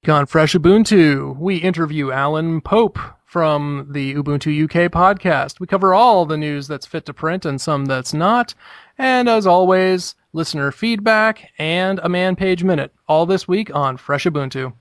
week on Fresh Ubuntu, we interview Alan Pope from the Ubuntu UK podcast. We cover all the news that's fit to print and some that's not. And as always, listener feedback and a Man Page Minute. All this week on Fresh Ubuntu.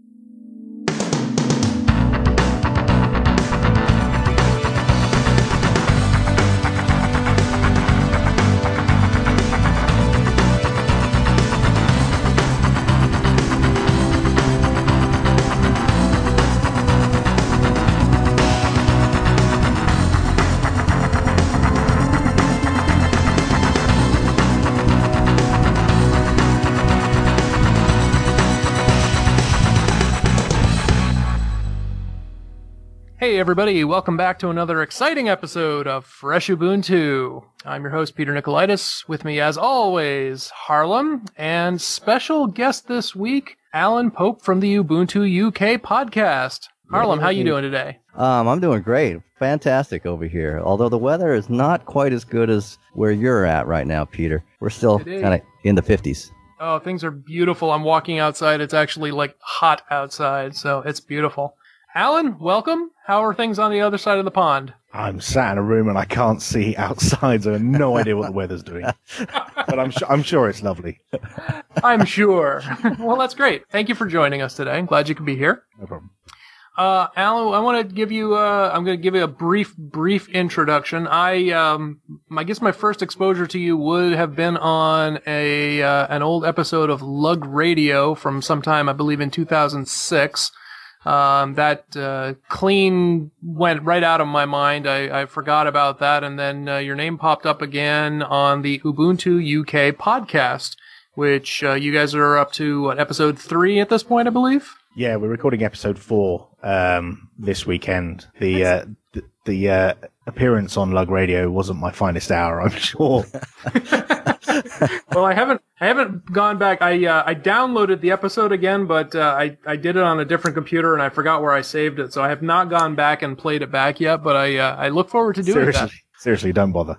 Hey everybody, welcome back to another exciting episode of Fresh Ubuntu. I'm your host, Peter Nicolaitis. With me, as always, Harlem, and special guest this week, Alan Pope from the Ubuntu UK podcast. Harlem, how you doing today? I'm doing great. Fantastic over here. Although the weather is not quite as good as where you're at right now, Peter. We're still kind of in the 50s. Oh, things are beautiful. I'm walking outside. It's actually like hot outside, so it's beautiful. Alan, welcome. How are things on the other side of the pond? I'm sat in a room and I can't see outside, so I have no idea what the weather's doing. But I'm sure it's lovely. I'm sure. Well, that's great. Thank you for joining us today. I'm glad you could be here. No problem. Alan, I want to give you, I'm going to give you a brief introduction. I guess my first exposure to you would have been on an old episode of Lug Radio from sometime, I believe, in 2006. That clean went right out of my mind. I forgot about that. And then your name popped up again on the Ubuntu UK podcast, which you guys are up to, episode 3 at this point, I believe? Yeah, we're recording episode 4 this weekend. The appearance on Lug Radio wasn't my finest hour, I'm sure. Well, I haven't gone back. I downloaded the episode again, but I did it on a different computer and I forgot where I saved it, so I have not gone back and played it back yet. But I look forward to doing that. Seriously, don't bother.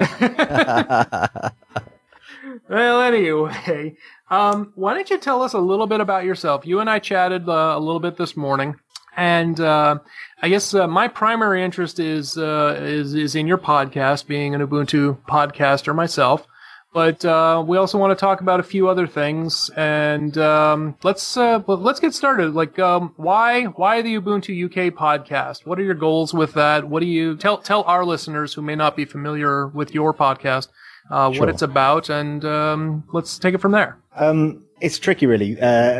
Well, anyway, why don't you tell us a little bit about yourself? You and I chatted a little bit this morning, and I guess my primary interest is in your podcast, being an Ubuntu podcaster myself. But we also want to talk about a few other things, and let's get started. Like, why the Ubuntu UK podcast? What are your goals with that? What do you tell our listeners who may not be familiar with your podcast what it's about? And let's take it from there. It's tricky, really.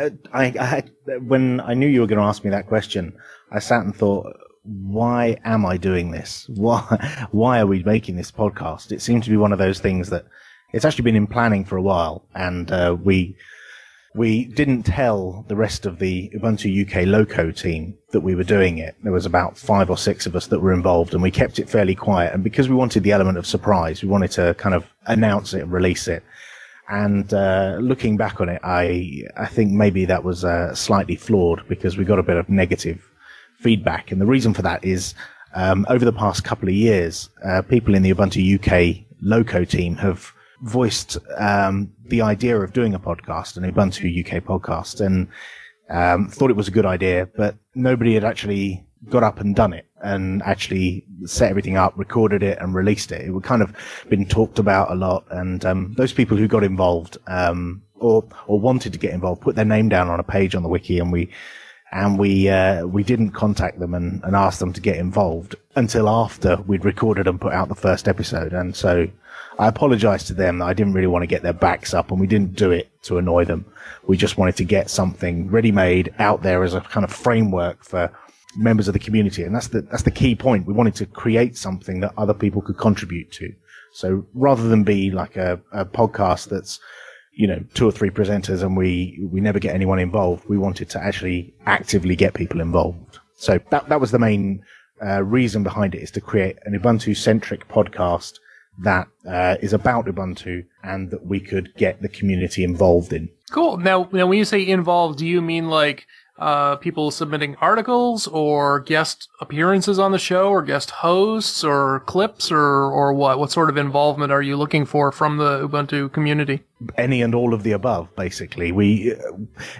When I knew you were going to ask me that question, I sat and thought, why am I doing this? Why are we making this podcast? It seemed to be one of those things that it's actually been in planning for a while, and we didn't tell the rest of the Ubuntu UK Loco team that we were doing it. There was about 5 or 6 of us that were involved, and we kept it fairly quiet. And because we wanted the element of surprise, we wanted to kind of announce it and release it. And looking back on it, I think maybe that was slightly flawed because we got a bit of negative feedback. And the reason for that is over the past couple of years, people in the Ubuntu UK Loco team have voiced the idea of doing a podcast, an Ubuntu UK podcast, and thought it was a good idea, but nobody had actually got up and done it and actually set everything up, recorded it, and released it. It would kind of been talked about a lot, and those people who got involved or wanted to get involved put their name down on a page on the wiki, and we didn't contact them and ask them to get involved until after we'd recorded and put out the first episode. And so I apologize to them that I didn't really want to get their backs up, and we didn't do it to annoy them. We just wanted to get something ready-made out there as a kind of framework for members of the community. And that's the key point. We wanted to create something that other people could contribute to. So rather than be like a podcast that's, 2 or 3 presenters and we never get anyone involved, we wanted to actually actively get people involved. So that was the main reason behind it, is to create an Ubuntu-centric podcast that is about Ubuntu and that we could get the community involved in. Cool. Now when you say involved, do you mean like people submitting articles or guest appearances on the show or guest hosts or clips or what? What sort of involvement are you looking for from the Ubuntu community? Any and all of the above, basically.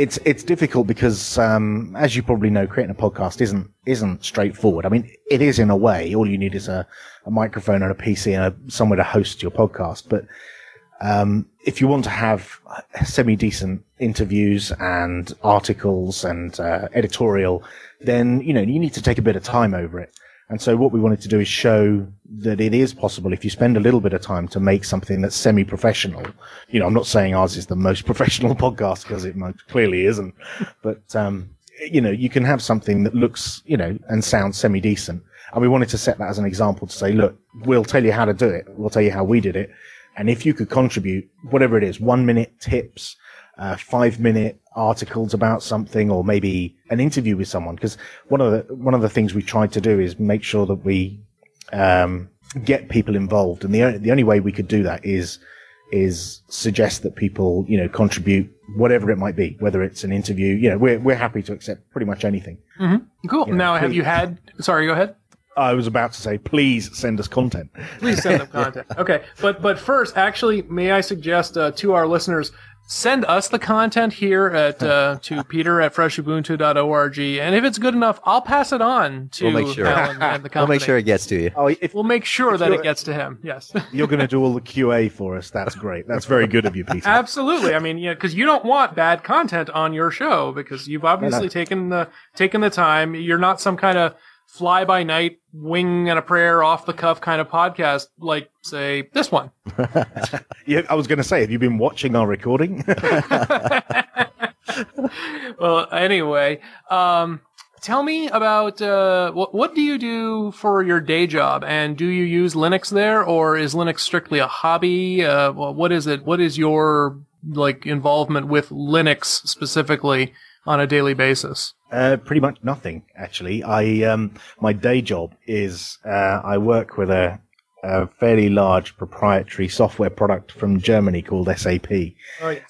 it's difficult because, as you probably know, creating a podcast isn't straightforward. I mean, it is in a way. All you need is a microphone and a PC and somewhere to host your podcast. But if you want to have semi-decent interviews and articles and editorial, then, you need to take a bit of time over it. And so what we wanted to do is show that it is possible if you spend a little bit of time to make something that's semi-professional. I'm not saying ours is the most professional podcast because it most clearly isn't. But, you can have something that looks, and sounds semi-decent. And we wanted to set that as an example to say, look, we'll tell you how to do it. We'll tell you how we did it. And if you could contribute, whatever it is, 1-minute tips, 5-minute articles about something, or maybe an interview with someone, because one of the things we tried to do is make sure that we get people involved, and the only way we could do that is suggest that people contribute whatever it might be, whether it's an interview. We're happy to accept pretty much anything. Mm-hmm. Cool. Now, have you had? Sorry, go ahead. I was about to say, please send us content. Please send them content. Okay, but first, actually, may I suggest to our listeners, send us the content here at to peter@freshubuntu.org, and if it's good enough, I'll pass it on to Alan and the company. We'll make sure it gets to you. We'll make sure that it gets to him. Yes. You're going to do all the QA for us. That's great. That's very good of you, Peter. Absolutely. I mean, because you don't want bad content on your show, because you've obviously taken the time. You're not some kind of fly-by-night, wing and a prayer, off-the-cuff kind of podcast, like, say, this one. Yeah, I was going to say, have you been watching our recording? Well, anyway, tell me about what do you do for your day job, and do you use Linux there, or is Linux strictly a hobby? What is it? What is your involvement with Linux specifically on a daily basis? Pretty much nothing, actually. My day job is, I work with a fairly large proprietary software product from Germany called SAP. Oh, yes.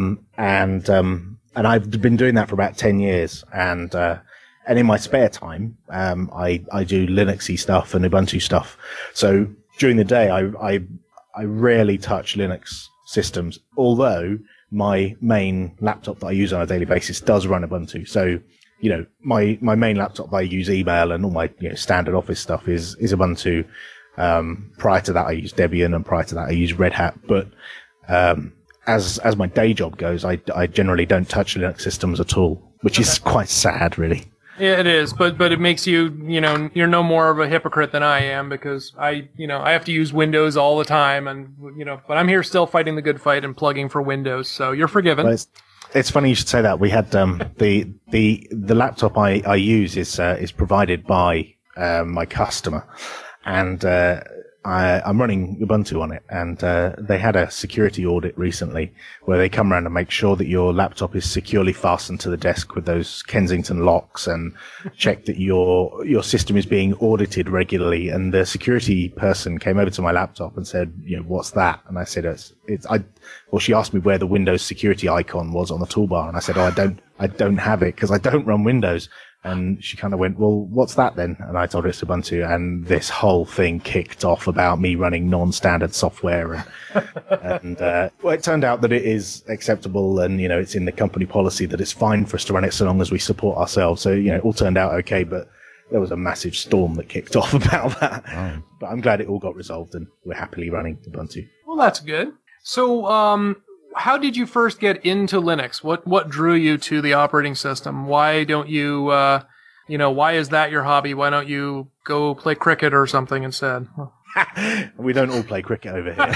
And I've been doing that for about 10 years. And in my spare time, I do Linuxy stuff and Ubuntu stuff. So during the day, I rarely touch Linux systems, although my main laptop that I use on a daily basis does run Ubuntu. So, my main laptop, I use email and all my standard Office stuff is Ubuntu. Prior to that, I used Debian, and prior to that, I used Red Hat. But as my day job goes, I generally don't touch Linux systems at all, which is quite sad, really. Yeah, it is, but it makes you, you're no more of a hypocrite than I am, because I have to use Windows all the time, and but I'm here still fighting the good fight and plugging for Windows, so you're forgiven. Well, it's funny you should say that. We had the laptop I use is provided by my customer, and I'm running Ubuntu on it, and they had a security audit recently where they come around and make sure that your laptop is securely fastened to the desk with those Kensington locks, and check that your system is being audited regularly. And the security person came over to my laptop and said, what's that? And I said, she asked me where the Windows security icon was on the toolbar, and I said, I don't have it because I don't run Windows. And she kind of went, well, what's that then? And I told her it's Ubuntu, and this whole thing kicked off about me running non-standard software. And it turned out that it is acceptable, and, it's in the company policy that it's fine for us to run it so long as we support ourselves. So, it all turned out okay, but there was a massive storm that kicked off about that. Oh. But I'm glad it all got resolved, and we're happily running Ubuntu. Well, that's good. So, how did you first get into Linux? What drew you to the operating system? Why don't you, why is that your hobby? Why don't you go play cricket or something instead? We don't all play cricket over here.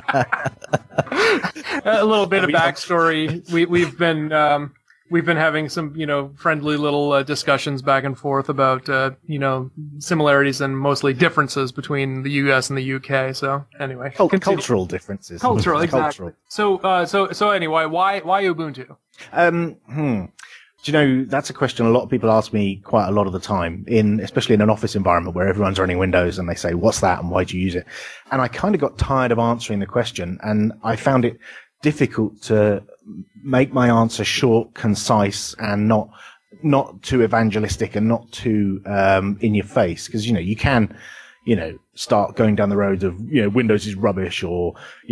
A little bit of backstory. We've been having some, friendly little discussions back and forth about, similarities and mostly differences between the US and the UK. So anyway, cultural differences. Cultural, exactly. So anyway, why Ubuntu? Do you know, that's a question a lot of people ask me quite a lot of the time, especially in an office environment where everyone's running Windows, and they say, what's that and why do you use it? And I kind of got tired of answering the question, and I found it difficult to make my answer short, concise, and not too evangelistic and not too in your face, because you can start going down the road of Windows is rubbish, or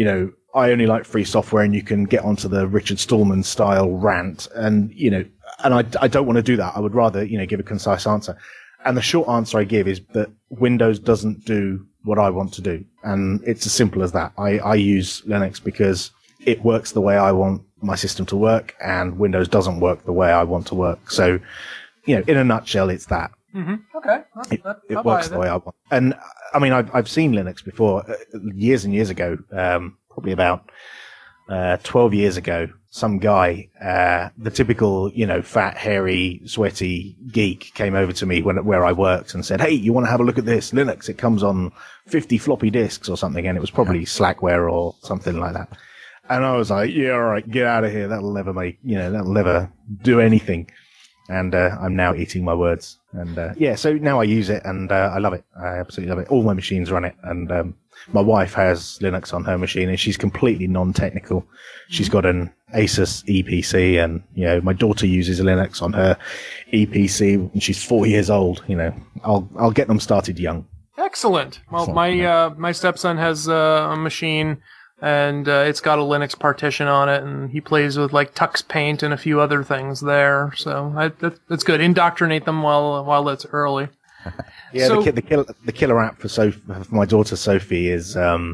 I only like free software, and you can get onto the Richard Stallman style rant, and I don't want to do that. I would rather give a concise answer. And the short answer I give is that Windows doesn't do what I want to do, and it's as simple as that. I use Linux because it works the way I want my system to work, and Windows doesn't work the way I want to work. So, in a nutshell, it's that. Mm-hmm. Okay. It works the way I want. And I mean, I've seen Linux before, years and years ago, probably about 12 years ago. Some guy, the typical, fat, hairy, sweaty geek came over to me where I worked and said, "Hey, you want to have a look at this Linux? It comes on 50 floppy disks or something." And it was probably Slackware or something like that. And I was like, "Yeah, all right, get out of here. That'll never do anything." And I'm now eating my words. And so now I use it, and I love it. I absolutely love it. All my machines run it, and my wife has Linux on her machine, and she's completely non-technical. She's got an Asus EPC, and my daughter uses Linux on her EPC, and she's 4 years old. I'll get them started young. Excellent. Well, my stepson has a machine, and it's got a Linux partition on it, and he plays with like Tux Paint and a few other things there. So that's good. Indoctrinate them while it's early. Yeah, so, the killer app for my daughter Sophie is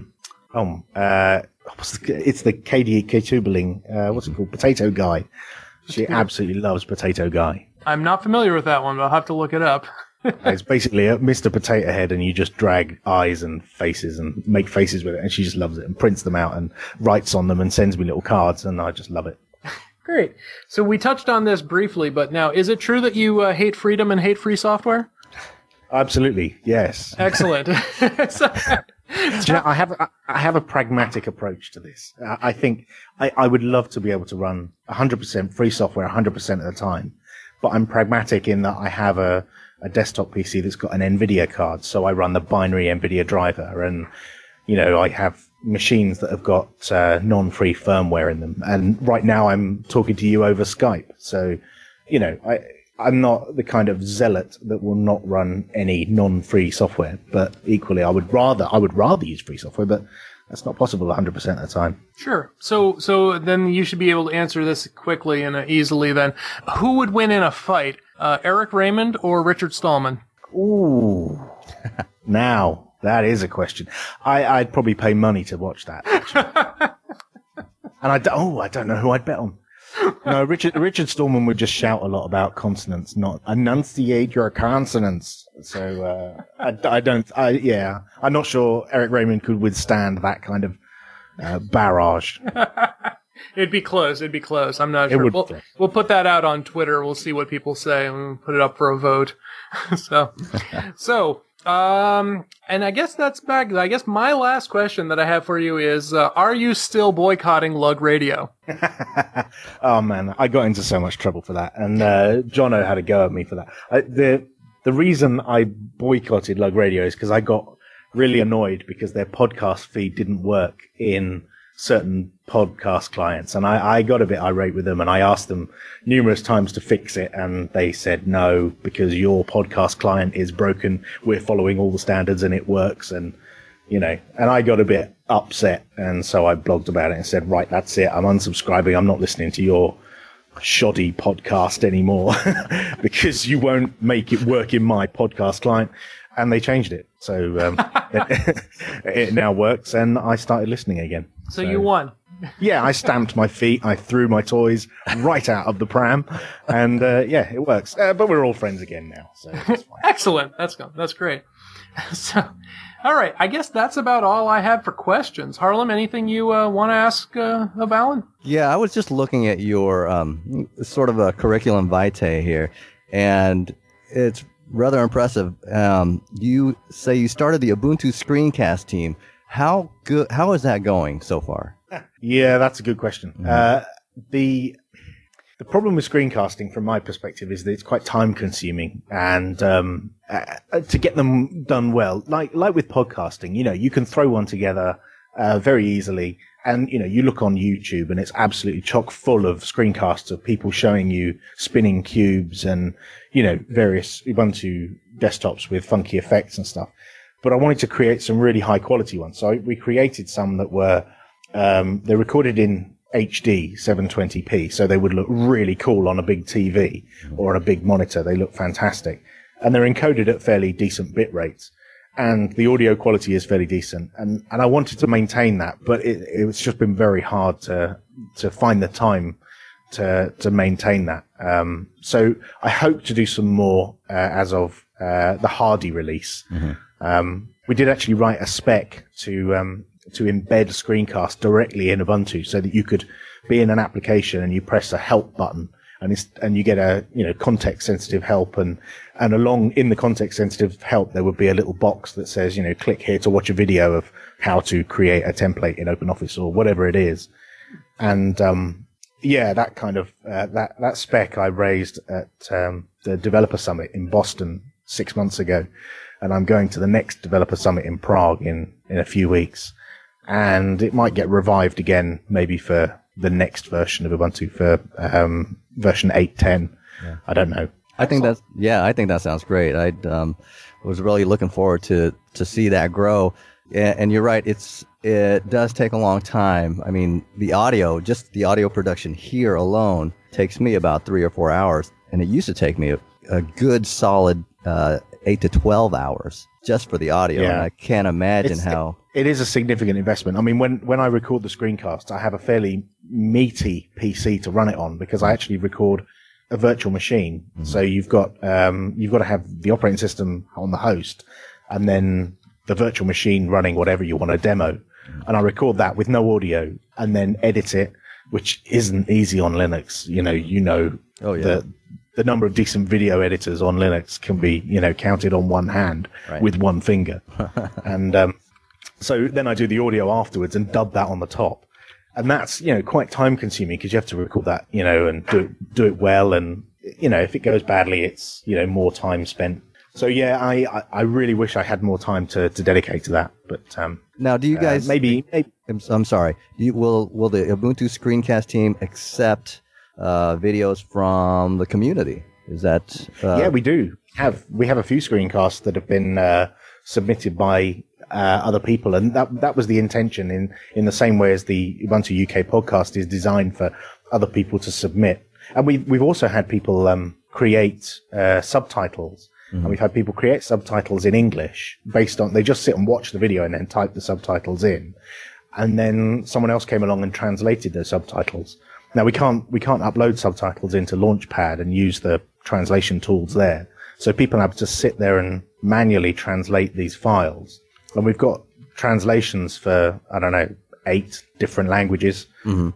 it's the KDE tubing. What's it called? Potato Guy. She absolutely loves Potato Guy. I'm not familiar with that one, but I'll have to look it up. It's basically a Mr. Potato Head, and you just drag eyes and faces and make faces with it, and she just loves it and prints them out and writes on them and sends me little cards, and I just love it. Great. So we touched on this briefly, but now, is it true that you hate freedom and hate free software? Absolutely, yes. Excellent. I have a pragmatic approach to this. I think I would love to be able to run 100% free software 100% of the time, but I'm pragmatic in that I have a desktop PC that's got an NVIDIA card, so I run the binary NVIDIA driver, and I have machines that have got non-free firmware in them. And right now I'm talking to you over Skype, so I'm not the kind of zealot that will not run any non-free software, but equally I would rather use free software, but that's not possible 100% of the time. Sure. So then you should be able to answer this quickly and easily then. Who would win in a fight, Eric Raymond or Richard Stallman? Ooh. Now, that is a question. I'd probably pay money to watch that, actually. And I don't know who I'd bet on. No, Richard Stallman would just shout a lot about consonants, not enunciate your consonants. So I'm not sure Eric Raymond could withstand that kind of barrage. It'd be close. I'm not sure. We'll put that out on Twitter. We'll see what people say, and we'll put it up for a vote. And I guess that's back. I guess my last question that I have for you is, are you still boycotting Lug Radio? Oh man, I got into so much trouble for that. And, Jono had a go at me for that. The reason I boycotted Lug Radio is because I got really annoyed because their podcast feed didn't work in certain podcast clients. And I got a bit irate with them, and I asked them numerous times to fix it, and they said no, because your podcast client is broken. We're following all the standards and it works. And, and I got a bit upset. And so I blogged about it and said, right, that's it. I'm unsubscribing. I'm not listening to your shoddy podcast anymore because you won't make it work in my podcast client. And they changed it. So it now works, and I started listening again. So you won. Yeah, I stamped my feet. I threw my toys right out of the pram. And it works. But we're all friends again now. So that's fine. Excellent. That's great. So, all right. I guess that's about all I have for questions. Harlem, anything you want to ask of Alan? Yeah, I was just looking at your sort of a curriculum vitae here, and it's rather impressive. You say you started the Ubuntu Screencast team. How is that going so far? Yeah, that's a good question. Mm-hmm. The problem with screencasting, from my perspective, is that it's quite time consuming, and to get them done well, like with podcasting, you can throw one together very easily. And, you look on YouTube and it's absolutely chock full of screencasts of people showing you spinning cubes and, various Ubuntu desktops with funky effects and stuff. But I wanted to create some really high quality ones. So we created some that were they're recorded in HD 720p, so they would look really cool on a big TV or on a big monitor. They look fantastic. And they're encoded at fairly decent bit rates. And the audio quality is fairly decent. And I wanted to maintain that, but it's just been very hard to find the time to maintain that. So I hope to do some more, as of, the Hardy release. We did actually write a spec to embed Screencast directly in Ubuntu so that you could be in an application and you press a help button and you get a, context sensitive help and along in the context sensitive help, there would be a little box that says, click here to watch a video of how to create a template in OpenOffice or whatever it is. And, that kind of, that spec I raised at, the Developer Summit in Boston 6 months ago. And I'm going to the next Developer Summit in Prague in a few weeks. And it might get revived again, maybe for the next version of Ubuntu, for version 8.10. Yeah. I don't know. I think that sounds great. I was really looking forward to see that grow. And you're right, it does take a long time. I mean, the audio production here alone takes me about 3 or 4 hours, and it used to take me a good solid 8 to 12 hours just for the audio. Yeah. And I can't imagine how it is a significant investment. I mean, when I record the screencast, I have a fairly meaty PC to run it on because I actually record a virtual machine. Mm-hmm. So you've got to have the operating system on the host and then the virtual machine running whatever you want to demo. Mm-hmm. And I record that with no audio and then edit it, which isn't easy on Linux. Oh, yeah. The number of decent video editors on Linux can be, counted on one hand with one finger. And, so then I do the audio afterwards and dub that on the top. And that's, quite time consuming because you have to record that, and do it well. And, if it goes badly, it's, more time spent. So yeah, I really wish I had more time to dedicate to that. But, now do you guys, maybe I'm sorry. Will the Ubuntu Screencast team accept, videos from the community? Is that, Yeah, we do. We have a few screencasts that have been, submitted by, other people, and that was the intention in the same way as the Ubuntu UK podcast is designed for other people to submit. And we've also had people create subtitles, and we've had people create subtitles in English based on they just sit and watch the video and then type the subtitles in, and then someone else came along and translated those subtitles. Now we can't upload subtitles into Launchpad and use the translation tools there, so people have to sit there and manually translate these files. And we've got translations for, 8 different languages,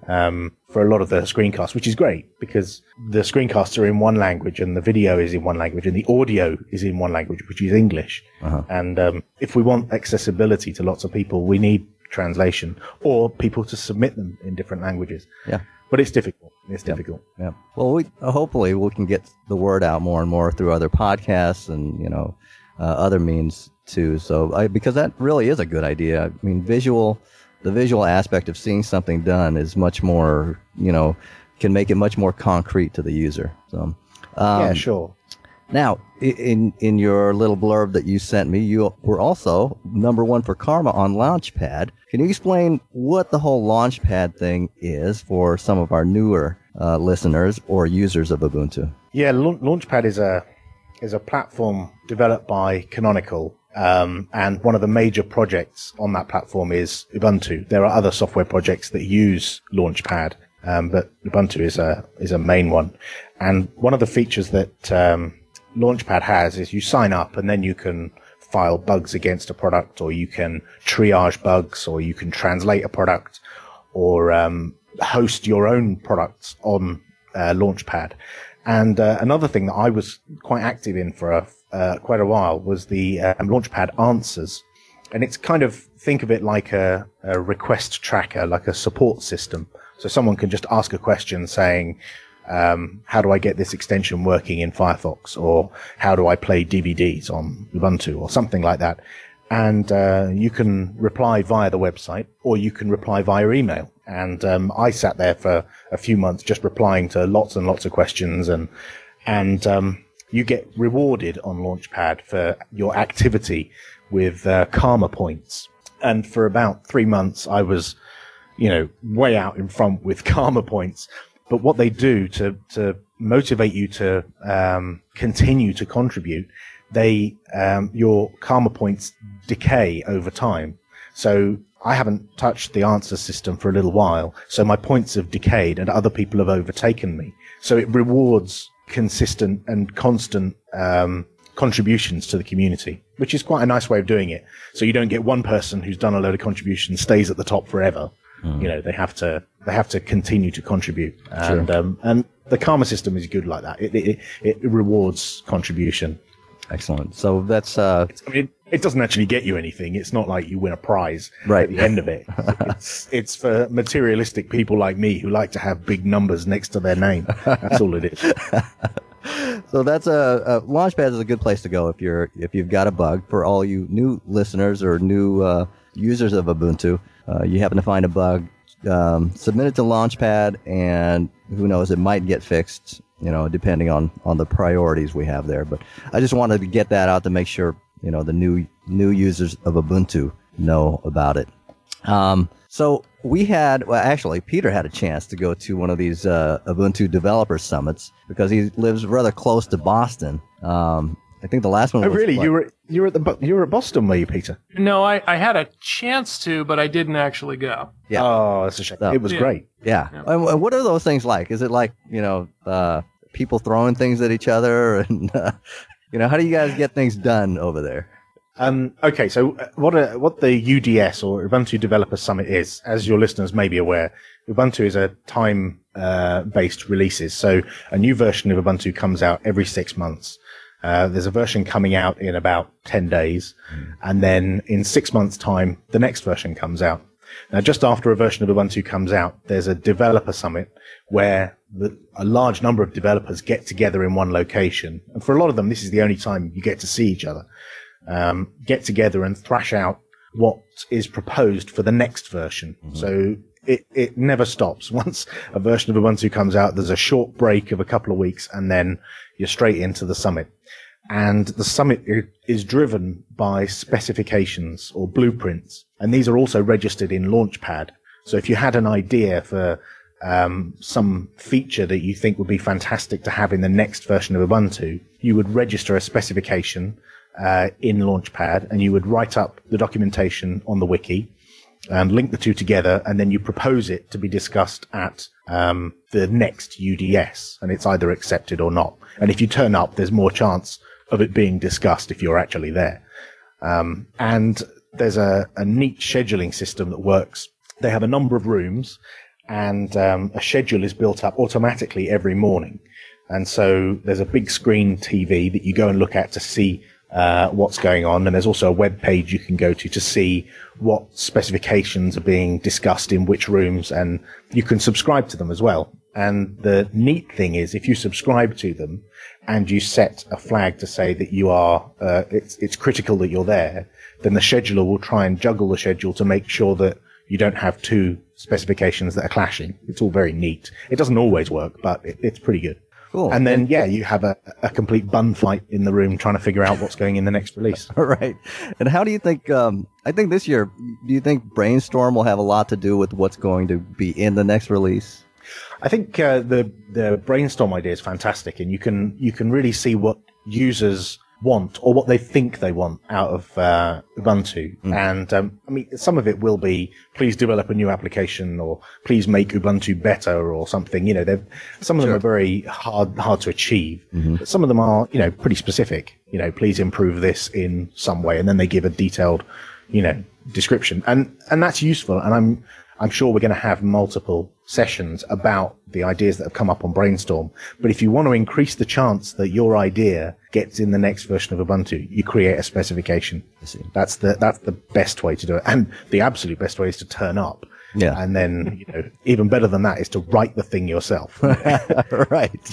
for a lot of the screencasts, which is great because the screencasts are in one language and the video is in one language and the audio is in one language, which is English. And, if we want accessibility to lots of people, we need translation or people to submit them in different languages. Yeah. But it's difficult. It's difficult. Yeah. Well, hopefully we can get the word out more and more through other podcasts and, other means too. So because that really is a good idea. I mean, the visual aspect of seeing something done is much more, can make it much more concrete to the user. So, yeah, sure. Now, in your little blurb that you sent me, you were also #1 for Karma on Launchpad. Can you explain what the whole Launchpad thing is for some of our newer listeners or users of Ubuntu? Yeah, Launchpad is a platform developed by Canonical. And one of the major projects on that platform is Ubuntu. There are other software projects that use Launchpad, but Ubuntu is a main one. And one of the features that Launchpad has is you sign up and then you can file bugs against a product, or you can triage bugs, or you can translate a product, or host your own products on Launchpad. And another thing that I was quite active in for quite a while was the Launchpad Answers. And it's kind of, think of it like a request tracker, like a support system. So someone can just ask a question saying, how do I get this extension working in Firefox? Or how do I play DVDs on Ubuntu? Or something like that. And you can reply via the website, or you can reply via email. And I sat there for a few months just replying to lots and lots of questions, and you get rewarded on Launchpad for your activity with karma points. And for about 3 months, I was way out in front with karma points. But what they do to motivate you to continue to contribute, your karma points decay over time. So I haven't touched the answer system for a little while, so my points have decayed and other people have overtaken me. So it rewards consistent and constant contributions to the community, which is quite a nice way of doing it. So you don't get one person who's done a load of contributions stays at the top forever. They have to continue to contribute, and the karma system is good like that. It rewards contribution. Excellent. So that's it doesn't actually get you anything. It's not like you win a prize right at the end of it. It's for materialistic people like me who like to have big numbers next to their name. That's all it is. So that's Launchpad is a good place to go if you've got a bug. For all you new listeners or new users of Ubuntu, you happen to find a bug, submit it to Launchpad, and who knows, it might get fixed, depending on the priorities we have there. But I just wanted to get that out to make sure, the new users of Ubuntu know about it. So actually, Peter had a chance to go to one of these Ubuntu developer summits because he lives rather close to Boston. I think the last one was... Oh, really? You were at Boston, were you, Peter? No, I had a chance to, but I didn't actually go. Yeah. Oh, that's a shame. It was great. Yeah. And what are those things like? Is it like, people throwing things at each other? And, how do you guys get things done over there? Okay, so what the UDS or Ubuntu Developer Summit is, as your listeners may be aware, Ubuntu is a time-based releases. So a new version of Ubuntu comes out every 6 months. There's a version coming out in about 10 days. And then in 6 months' time, the next version comes out. Now, just after a version of Ubuntu comes out, there's a developer summit where a large number of developers get together in one location. And for a lot of them, this is the only time you get to see each other. Get together and thrash out what is proposed for the next version. So it never stops. Once a version of Ubuntu comes out, there's a short break of a couple of weeks, and then you're straight into the summit. And the summit is driven by specifications or blueprints, and these are also registered in Launchpad. So if you had an idea for some feature that you think would be fantastic to have in the next version of Ubuntu, you would register a specification in Launchpad, and you would write up the documentation on the wiki and link the two together, and then you propose it to be discussed at the next UDS, and it's either accepted or not. And if you turn up, there's more chance of it being discussed if you're actually there. And there's a neat scheduling system that works. They have a number of rooms, and a schedule is built up automatically every morning. And so there's a big screen TV that you go and look at to see what's going on, and there's also a web page you can go to see what specifications are being discussed in which rooms, and you can subscribe to them as well. And the neat thing is, if you subscribe to them and you set a flag to say that you are, it's critical that you're there, then the scheduler will try and juggle the schedule to make sure that you don't have two specifications that are clashing. It's all very neat. It doesn't always work, but it's pretty good. Cool. And then, you have a complete bun fight in the room trying to figure out what's going in the next release. All right. And how do you think, I think this year, do you think Brainstorm will have a lot to do with what's going to be in the next release? I think the Brainstorm idea is fantastic, and you can really see what users want or what they think they want out of Ubuntu. And I mean, some of it will be, please develop a new application, or please make Ubuntu better, or something. Some of them are very hard to achieve. But some of them are, pretty specific. Please improve this in some way, and then they give a detailed, description, and that's useful. And I'm sure we're going to have multiple sessions about the ideas that have come up on Brainstorm. But if you want to increase the chance that your idea gets in the next version of Ubuntu, you create a specification. That's the best way to do it. And the absolute best way is to turn up. Yeah. And then, even better than that is to write the thing yourself. Right.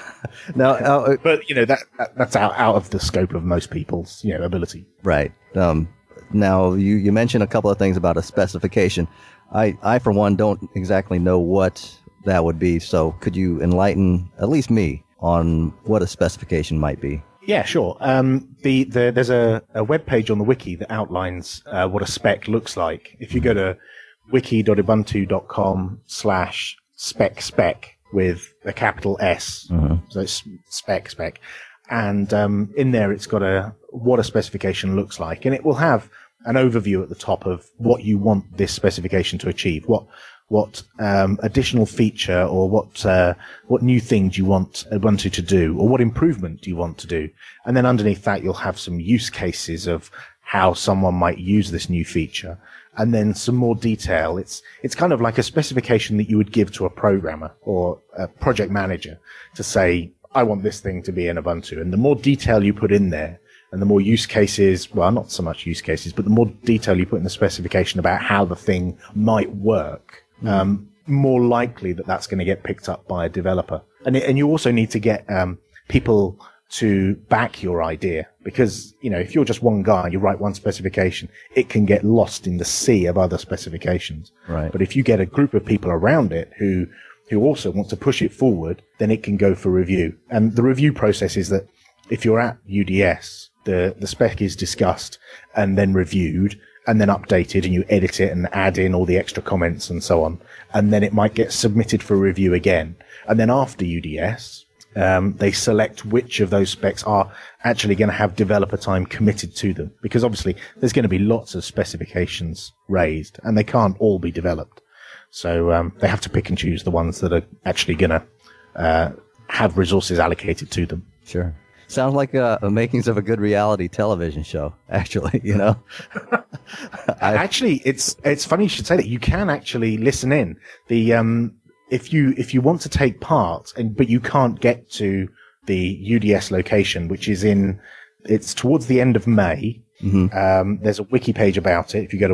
Now, but that's out of the scope of most people's, ability. Right. Now you mentioned a couple of things about a specification. I, for one, don't exactly know what that would be. So could you enlighten at least me on what a specification might be? Yeah, sure. There's a web page on the wiki that outlines what a spec looks like. If you go to wiki.ubuntu.com/spec with a capital S. So it's spec. And in there, it's got what a specification looks like, and it will have an overview at the top of what you want this specification to achieve, what additional feature or what new things you want Ubuntu to do, or what improvement do you want to do. And then underneath that, you'll have some use cases of how someone might use this new feature. And then some more detail. It's kind of like a specification that you would give to a programmer or a project manager to say, I want this thing to be in Ubuntu. And the more detail you put in there, and the more use cases, well, not so much use cases, but the more detail you put in the specification about how the thing might work, more likely that that's going to get picked up by a developer. And you also need to get people to back your idea, because, if you're just one guy and you write one specification, it can get lost in the sea of other specifications. Right. But if you get a group of people around it who also want to push it forward, then it can go for review. And the review process is that if you're at UDS, the spec is discussed and then reviewed and then updated, and you edit it and add in all the extra comments and so on. And then it might get submitted for review again. And then after UDS, they select which of those specs are actually going to have developer time committed to them, because obviously there's going to be lots of specifications raised and they can't all be developed. So they have to pick and choose the ones that are actually going to have resources allocated to them. Sure. Sounds like a makings of a good reality television show, actually, Actually, it's funny you should say that. You can actually listen in. If you want to take part, but you can't get to the UDS location, which is it's towards the end of May. There's a wiki page about it. If you go to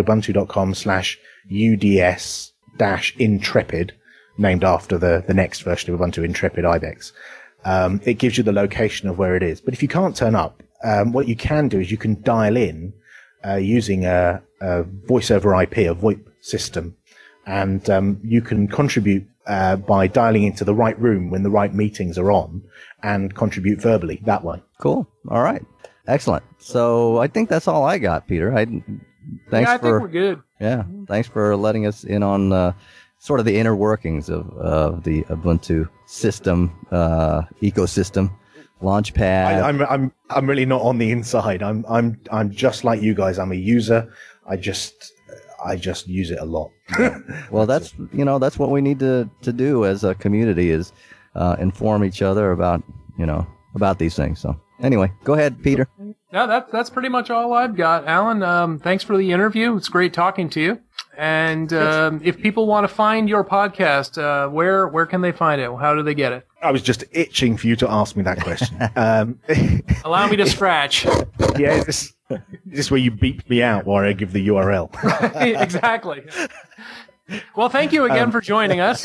wiki.ubuntu.com/UDS-Intrepid, named after the next version of Ubuntu, Intrepid Ibex, it gives you the location of where it is. But if you can't turn up, what you can do is you can dial in using a voice over IP, a VoIP system, and you can contribute by dialing into the right room when the right meetings are on, and contribute verbally that way. Cool. All right. Excellent. So I think that's all I got, Peter. I think we're good. Yeah. Thanks for letting us in on sort of the inner workings of the Ubuntu system, ecosystem, Launchpad. I'm really not on the inside. I'm just like you guys. I'm a user. I just use it a lot. Well, that's what we need to do as a community, is inform each other about these things. So anyway, go ahead, Peter. Yeah, that's pretty much all I've got. Alan, thanks for the interview. It's great talking to you. And if people want to find your podcast, where can they find it? How do they get it? I was just itching for you to ask me that question. Allow me to scratch. Yeah, is this where you beep me out while I give the URL? Exactly. Well, thank you again for joining us.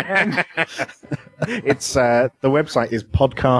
It's the website is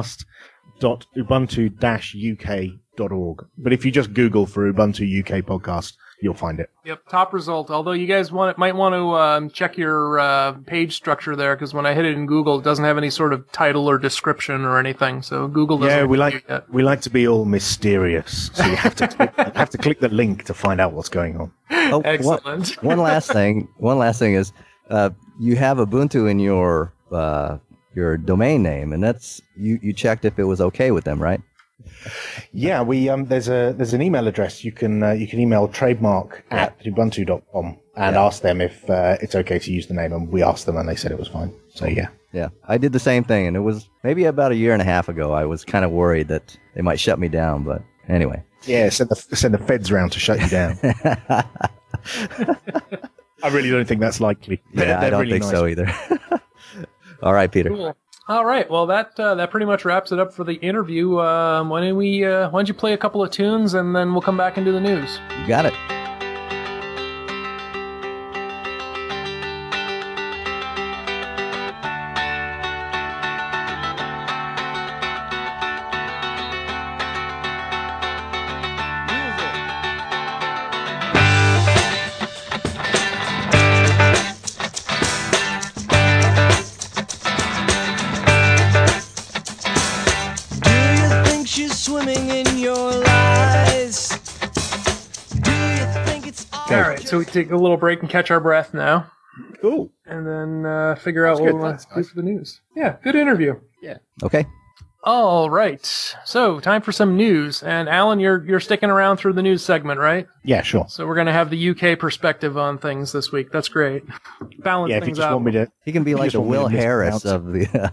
podcast.ubuntu-uk.org. But if you just Google for Ubuntu UK podcast, you'll find it. Yep, top result. Although you guys might want to check your page structure there, because when I hit it in Google, it doesn't have any sort of title or description or anything. So Google doesn't. Yeah, we like to be all mysterious, so you have to click the link to find out what's going on. Oh, excellent. One last thing is you have Ubuntu in your domain name, and that's you checked if it was okay with them, right? Yeah, we there's an email address you can email trademark@ubuntu.com and ask them if it's okay to use the name, and we asked them and they said it was fine. So yeah, I did the same thing, and it was maybe about a year and a half ago. I was kind of worried that they might shut me down, but anyway. Yeah, send the feds round to shut you down. I really don't think that's likely. Yeah, I don't really think so either. All right, Peter. Cool. All right. Well, that pretty much wraps it up for the interview. Why don't you play a couple of tunes, and then we'll come back and do the news. You got it. Swimming in your lies. Do you think it's all All right, so we take a little break and catch our breath now, Cool. and then figure out what good. we want That's to do nice. for the news. Yeah, good interview. Okay. All right, so time for some news. And Alan, you're sticking around through the news segment, right? Yeah, sure. So we're going to have the UK perspective on things this week. That's great. Balance Yeah, if you things just out. want me to, He can be like just the want me to Will Harris mispronounce of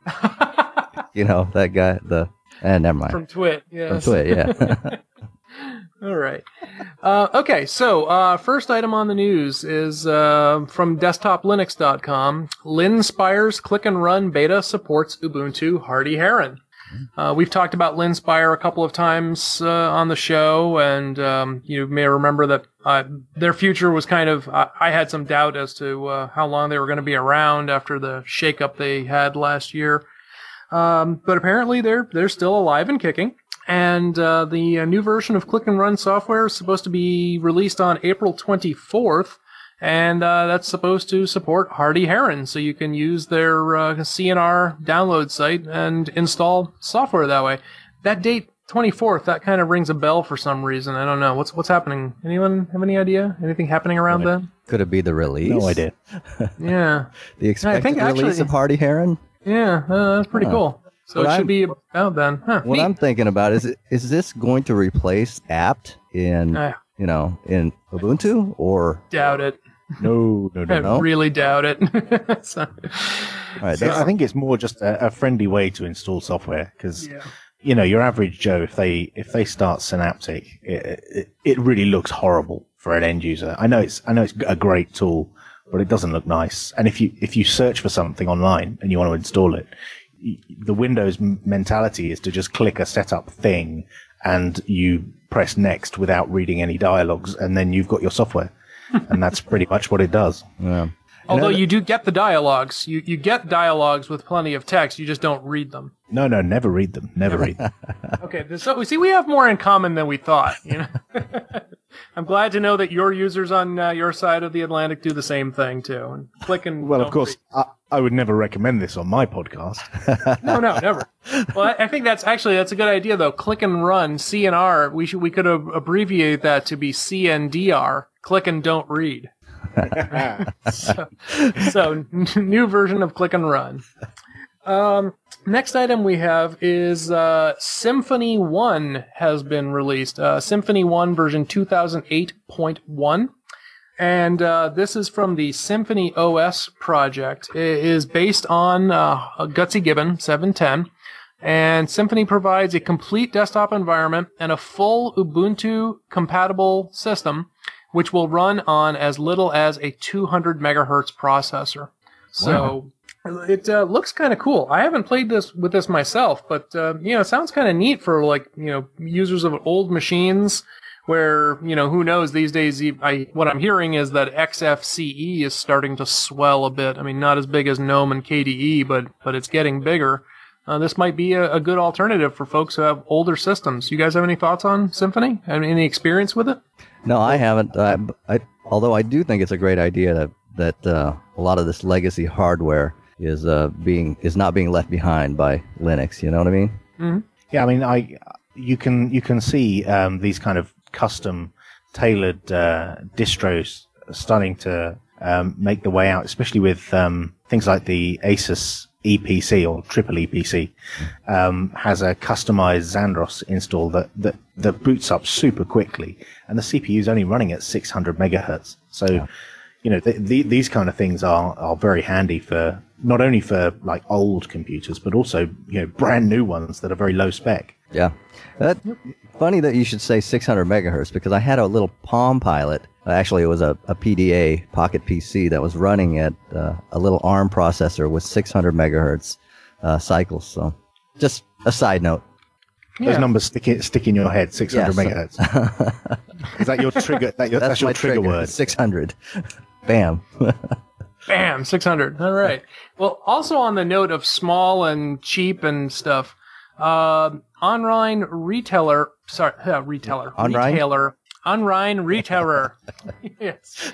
the, that guy, never mind. From Twit, yes. From Twit, yeah. All right. Okay, so first item on the news is from desktoplinux.com. Linspire's Click and Run beta supports Ubuntu Hardy Heron. We've talked about Linspire a couple of times on the show, and you may remember that their future was kind of... I had some doubt as to how long they were going to be around after the shakeup they had last year. But apparently they're still alive and kicking. And the new version of Click and Run software is supposed to be released on April 24th, and that's supposed to support Hardy Heron, so you can use their CNR download site and install software that way. That date, 24th, that kind of rings a bell for some reason. I don't know. What's happening? Anyone have any idea? Anything happening around then? Could it be the release? No idea. Yeah. The expected think release actually- of Hardy Heron? Yeah, that's pretty cool. So What it should I'm- be out then. Huh, What neat. I'm thinking about is this going to replace apt in, I in Ubuntu or? doubt it. No. I No? really doubt it. So- All right, I think it's more just a friendly way to install software because yeah. your average Joe, if they start Synaptic, it really looks horrible for an end user. I know it's a great tool, but it doesn't look nice. And if you search for something online and you want to install it, the Windows mentality is to just click a setup thing and you press next without reading any dialogues, and then you've got your software. And that's pretty much what it does. Yeah. Although you do get the dialogues. You get dialogues with plenty of text. You just don't read them. No, never read them. Never read them. Okay, so see, we have more in common than we thought. I'm glad to know that your users on your side of the Atlantic do the same thing too. And click and Well, of don't course, I would never recommend this on my podcast. read. No, never. Well, I think that's a good idea though. Click and Run, CNR. We could abbreviate that to be CNDR. Click and don't read. So new version of Click and Run. Next item we have is Symfony 1 has been released. Symfony 1 version 2008.1. And this is from the Symfony OS project. It is based on Gutsy Gibbon 710. And Symfony provides a complete desktop environment and a full Ubuntu-compatible system, which will run on as little as a 200 megahertz processor. So it looks kind of cool. I haven't played with this myself, but it sounds kind of neat for users of old machines. Where who knows these days? What I'm hearing is that XFCE is starting to swell a bit. I mean, not as big as GNOME and KDE, but it's getting bigger. This might be a good alternative for folks who have older systems. You guys have any thoughts on Symfony? Any experience with it? No, I haven't. Although I do think it's a great idea that a lot of this legacy hardware is not being left behind by Linux. You know what I mean? Mm-hmm. Yeah, I mean, you can see these kind of custom tailored distros starting to make the way out, especially with things like the Asus EPC or triple EPC has a customized Xandros install that boots up super quickly, and the CPU is only running at 600 megahertz. So, these kind of things are very handy for not only for like old computers, but also brand new ones that are very low spec. Yeah. Funny that you should say 600 megahertz because I had a little Palm Pilot. Actually, it was a PDA Pocket PC that was running at a little ARM processor with 600 megahertz cycles. So, just a side note. Those numbers stick in your head. 600 megahertz. Is that your trigger? That's your trigger word. 600. Bam. Bam, 600. All right. Well, also on the note of small and cheap and stuff, online retailer. Yes.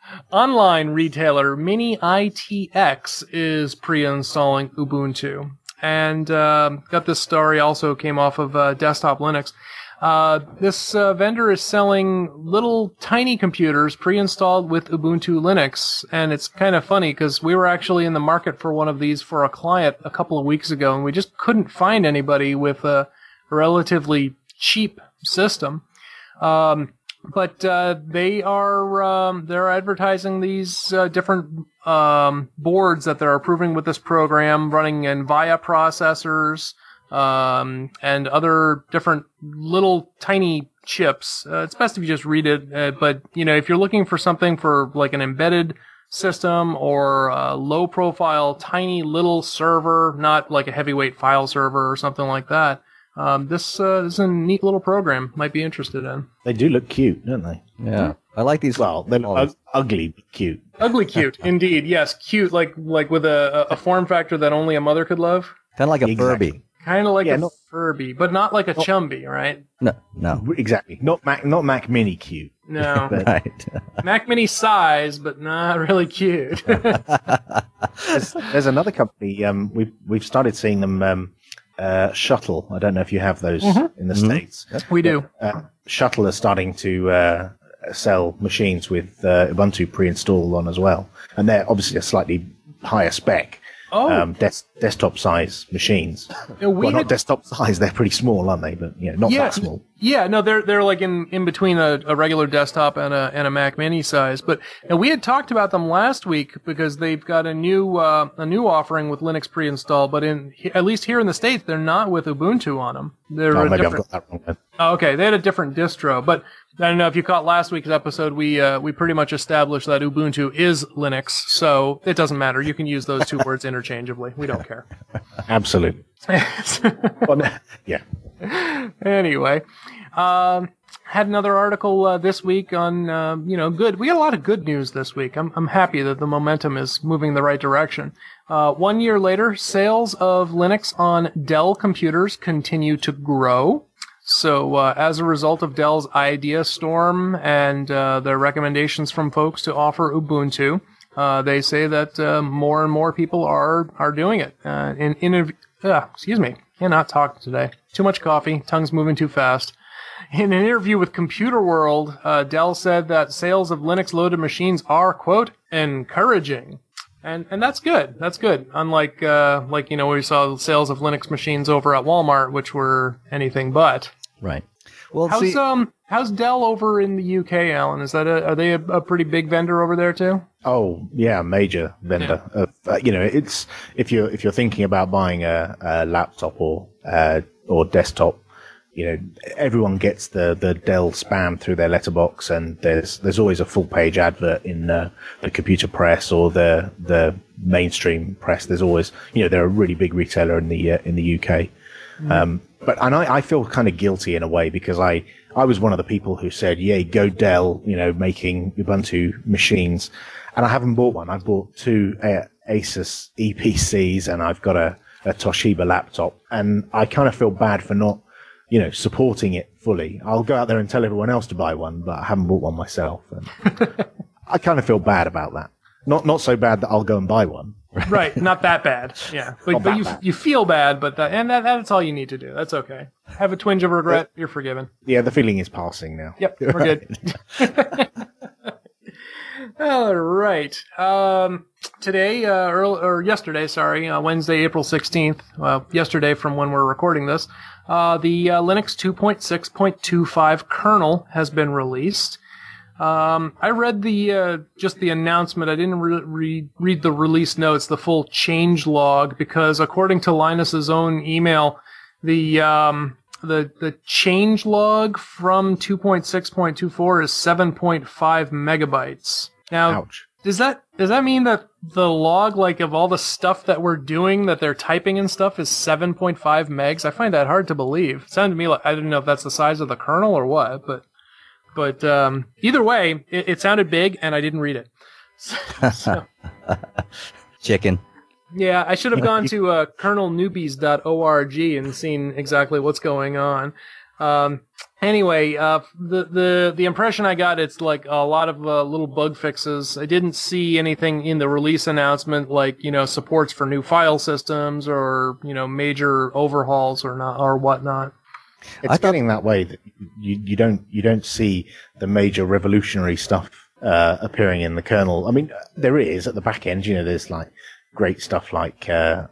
Online retailer Mini ITX is pre-installing Ubuntu. and got this story also came off of Desktop Linux. This vendor is selling little tiny computers pre-installed with Ubuntu Linux, and it's kind of funny because we were actually in the market for one of these for a client a couple of weeks ago, and we just couldn't find anybody with a relatively cheap system. But they're advertising these different boards that they're approving with this program, running NVIDIA processors, and other different little tiny chips. It's best if you just read it, but if you're looking for something for like an embedded system or a low profile tiny little server, not like a heavyweight file server or something like that, this is a neat little program. Might be interested in. They do look cute, don't they? Yeah, I like these. Well, they're ugly but cute. Ugly cute, indeed. Yes, cute, like with a form factor that only a mother could love. Kind of like a Exactly. Furby. Kind of like a Furby, but not like a Chumby, right? No. Exactly. Not Mac Mini cute. No. But Right. Mac Mini size, but not really cute. there's another company. We've started seeing them. Shuttle. I don't know if you have those in the States. We do. Shuttle is starting to sell machines with Ubuntu pre-installed on as well, and they're obviously a slightly higher spec. Desktop size machines. Well, not desktop size. They're pretty small, aren't they? But not that small. Yeah, no, they're like in between a regular desktop and a Mac Mini size. But we had talked about them last week because they've got a new offering with Linux pre-installed. But at least here in the States, they're not with Ubuntu on them. They're Maybe I've got that wrong then. Oh, okay, they had a different distro, but I don't know if you caught last week's episode. We pretty much established that Ubuntu is Linux, so it doesn't matter. You can use those two words interchangeably. We don't care. Absolutely. Yeah. Anyway, had another article this week on good. We got a lot of good news this week. I'm happy that the momentum is moving in the right direction. 1 year later, sales of Linux on Dell computers continue to grow. So as a result of Dell's idea storm and the recommendations from folks to offer Ubuntu, they say that more and more people are doing it. Excuse me, cannot talk today. Too much coffee, tongue's moving too fast. In an interview with Computer World, Dell said that sales of Linux-loaded machines are, quote, encouraging. And that's good. That's good. Unlike we saw sales of Linux machines over at Walmart, which were anything but. Right. Well, how's Dell over in the UK, Alan? Are they a pretty big vendor over there too? Oh yeah, major vendor. Yeah. It's if you're thinking about buying a laptop or desktop, everyone gets the Dell spam through their letterbox, and there's always a full page advert in the computer press or the mainstream press. There's always they're a really big retailer in the UK. But I feel kind of guilty in a way because I was one of the people who said, "Yay, go Dell!" Making Ubuntu machines, and I haven't bought one. I've bought two Asus EPCs, and I've got a Toshiba laptop, and I kind of feel bad for not, supporting it fully. I'll go out there and tell everyone else to buy one, but I haven't bought one myself, and I kind of feel bad about that. Not so bad that I'll go and buy one. Right, not that bad. Yeah, but you feel bad, but that's all you need to do. That's okay. Have a twinge of regret. You're forgiven. Yeah, the feeling is passing now. Yep, we're good. All right. Today, yesterday, Wednesday, April 16th. Yesterday, from when we're recording this, the Linux 2.6.25 kernel has been released. I read just the announcement. I didn't read the release notes, the full change log, because according to Linus's own email, the change log from 2.6.24 is 7.5 megabytes. Now, ouch. Does that mean that the log, like, of all the stuff that we're doing, that they're typing and stuff, is 7.5 megs? I find that hard to believe. It sounded to me like, I didn't know if that's the size of the kernel or what, but either way, it sounded big, and I didn't read it. So, chicken. yeah, I should have gone to kernelnewbies.org and seen exactly what's going on. Anyway, the impression I got, it's like a lot of little bug fixes. I didn't see anything in the release announcement like, supports for new file systems or, major overhauls or whatnot. It's getting that way that you don't see the major revolutionary stuff appearing in the kernel. I mean, there is at the back end. There's like great stuff like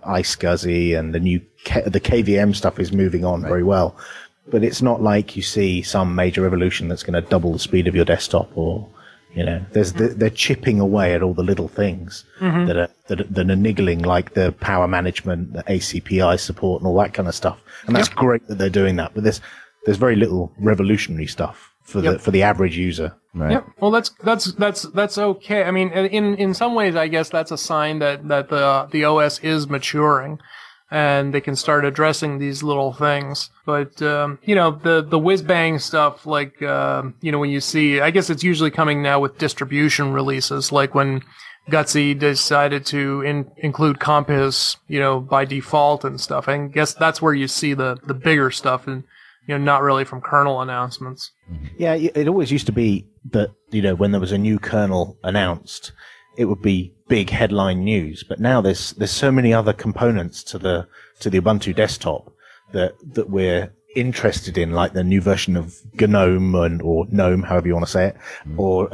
iSCSI, and the KVM stuff is moving on very well. But it's not like you see some major revolution that's going to double the speed of your desktop, or they're chipping away at all the little things that are niggling, like the power management, the ACPI support, and all that kind of stuff. And that's great that they're doing that. But there's very little revolutionary stuff for the average user. Right. Yeah. Well, that's okay. I mean, in some ways, I guess that's a sign that the OS is maturing, and they can start addressing these little things. But, the whiz-bang stuff, like, when you see, I guess it's usually coming now with distribution releases, like when Gutsy decided to include Compiz, by default and stuff. I guess that's where you see the bigger stuff, and, not really from kernel announcements. Yeah, it always used to be that, when there was a new kernel announced, it would be big headline news. But now there's so many other components to the Ubuntu desktop that we're interested in, like the new version of GNOME or GNOME, however you want to say it, or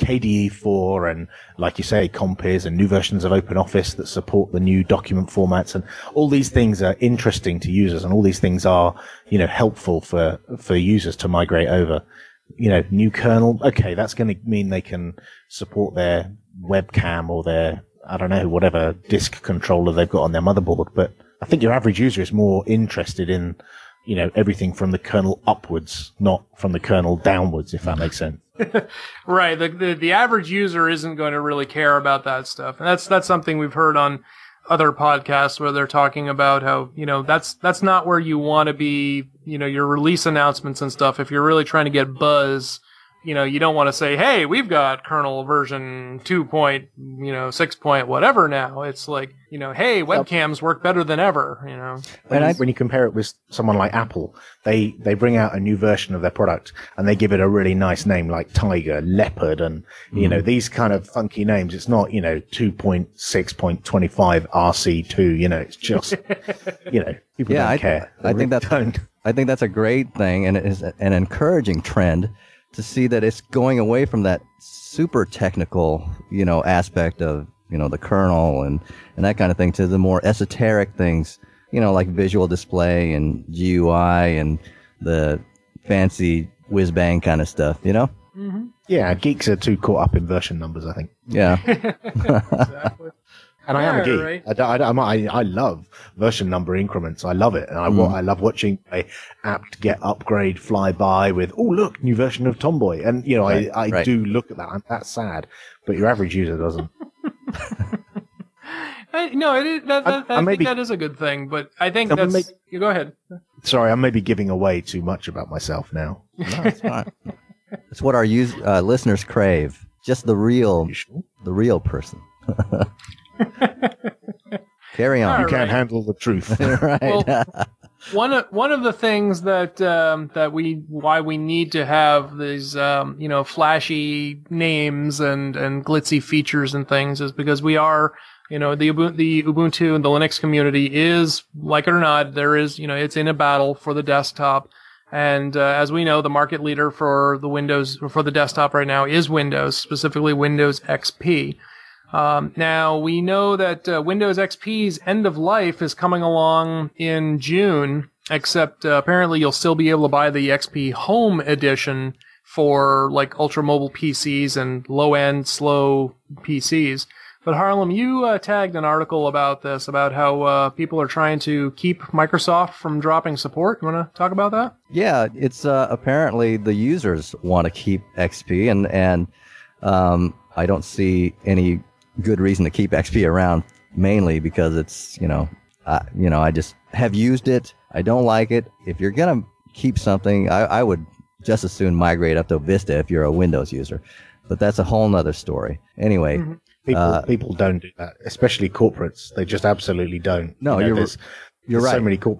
KDE4, and like you say, Compiz, and new versions of OpenOffice that support the new document formats, and all these things are interesting to users, and all these things are helpful for users to migrate over. New kernel, okay, that's going to mean they can support their webcam or their, I don't know, whatever disk controller they've got on their motherboard. But I think your average user is more interested in, everything from the kernel upwards, not from the kernel downwards, if that makes sense. Right. The average user isn't going to really care about that stuff. And that's something we've heard on other podcasts where they're talking about how, that's not where you want to be, your release announcements and stuff. If you're really trying to get buzz, you don't want to say, hey, we've got kernel version 6 point whatever now. It's like, hey, webcams work better than ever, When you compare it with someone like Apple, they bring out a new version of their product and they give it a really nice name like Tiger, Leopard, and, these kind of funky names. It's not, 2.6.25 RC2, it's just, people don't care. I think that's a great thing, and it is an encouraging trend to see that it's going away from that super technical, aspect of, the kernel and that kind of thing, to the more esoteric things, like visual display and GUI and the fancy whiz-bang kind of stuff, Mm-hmm. Yeah, geeks are too caught up in version numbers, I think. Yeah. Exactly. And I am a geek. Right. I love version number increments. I love it. And I love watching my apt get upgrade fly by with, oh, look, new version of Tomboy. And, I do look at that. That's sad. But your average user doesn't. No, I think that is a good thing. But I think you go ahead. Sorry, I'm maybe giving away too much about myself now. No, it's fine. It's what our listeners crave. Just the real person. Carry on. You can't handle the truth. Right. Well, one of the things that why we need to have these flashy names and glitzy features and things is because we are, the Ubuntu and the Linux community is, like it or not, it's in a battle for the desktop. And as we know, the market leader for the desktop right now is Windows, specifically Windows XP. Now we know that Windows XP's end of life is coming along in June, except apparently you'll still be able to buy the XP Home Edition for like ultra mobile PCs and low-end slow PCs. But Harlem, you tagged an article about this, about how people are trying to keep Microsoft from dropping support. You want to talk about that? Yeah, it's apparently the users want to keep XP, and I don't see any good reason to keep XP around, mainly because it's, I just have used it. I don't like it. If you're going to keep something, I would just as soon migrate up to Vista if you're a Windows user. But that's a whole nother story. Anyway. Mm-hmm. People don't do that, especially corporates. They just absolutely don't. No, you're right. So many corporates who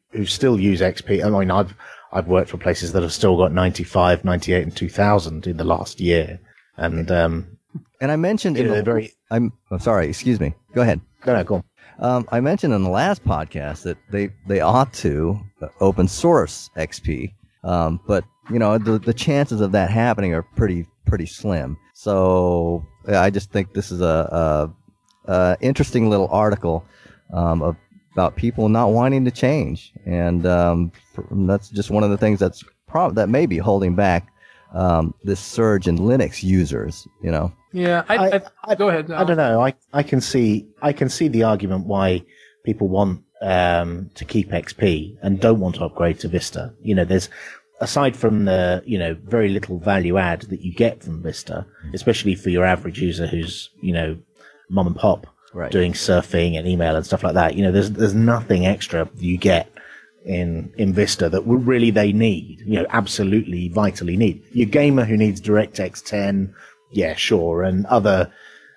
who still use XP. I mean, I've worked for places that have still got 95, 98, and 2000 in the last year, and I mentioned I'm sorry. Excuse me. Go ahead. No, go on. I mentioned in the last podcast that they ought to open source XP, but the chances of that happening are pretty slim. So I just think this is a interesting little article about people not wanting to change, and that's just one of the things that may be holding back this surge in Linux users. Yeah, I go ahead. I don't know. I can see the argument why people want to keep XP and don't want to upgrade to Vista. There's, aside from the very little value add that you get from Vista, especially for your average user who's mom and pop, right, doing surfing and email and stuff like that. There's nothing extra you get in Vista that really they need. Absolutely vitally need. Your gamer who needs DirectX 10. Yeah, sure. And other,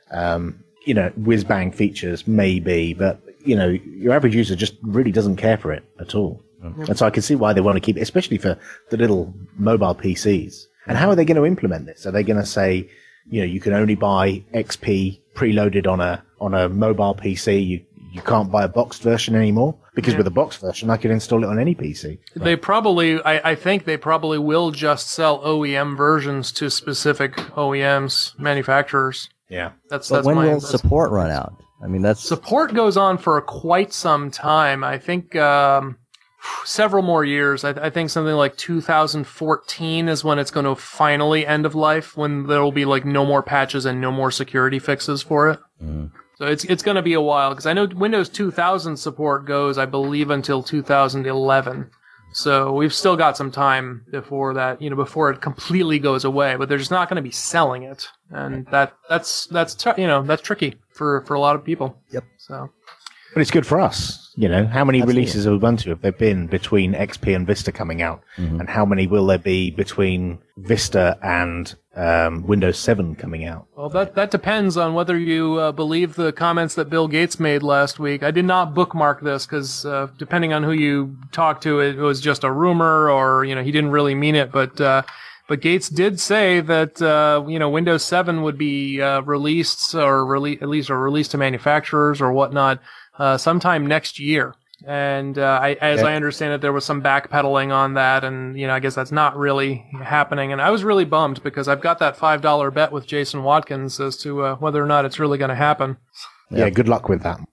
whiz bang features maybe, but, your average user just really doesn't care for it at all. Mm-hmm. And so I can see why they want to keep it, especially for the little mobile PCs. And how are they going to implement this? Are they going to say, you can only buy XP preloaded on a mobile PC? You can't buy a boxed version anymore? Because with a boxed version, I could install it on any PC. They probably, I think they probably will just sell OEM versions to specific OEMs, manufacturers. Yeah. But when will support run out? I mean, support goes on for quite some time. I think, several more years. I think something like 2014 is when it's going to finally end of life, when there will be like no more patches and no more security fixes for it. Mm. So it's going to be a while, because I know Windows 2000 support goes, I believe, until 2011. So we've still got some time before that, before it completely goes away. But they're just not going to be selling it, and that's tricky for a lot of people. Yep. So, but it's good for us. How many releases of Ubuntu have there been between XP and Vista coming out? Mm-hmm. And how many will there be between Vista and Windows 7 coming out? Well, that depends on whether you believe the comments that Bill Gates made last week. I did not bookmark this because depending on who you talk to, it was just a rumor, or he didn't really mean it. But Gates did say that Windows 7 would be released, or released to manufacturers or whatnot, sometime next year. And I understand it, there was some backpedaling on that, and I guess that's not really happening. And I was really bummed, because I've got that $5 bet with Jason Watkins as to whether or not it's really going to happen. Yeah, good luck with that.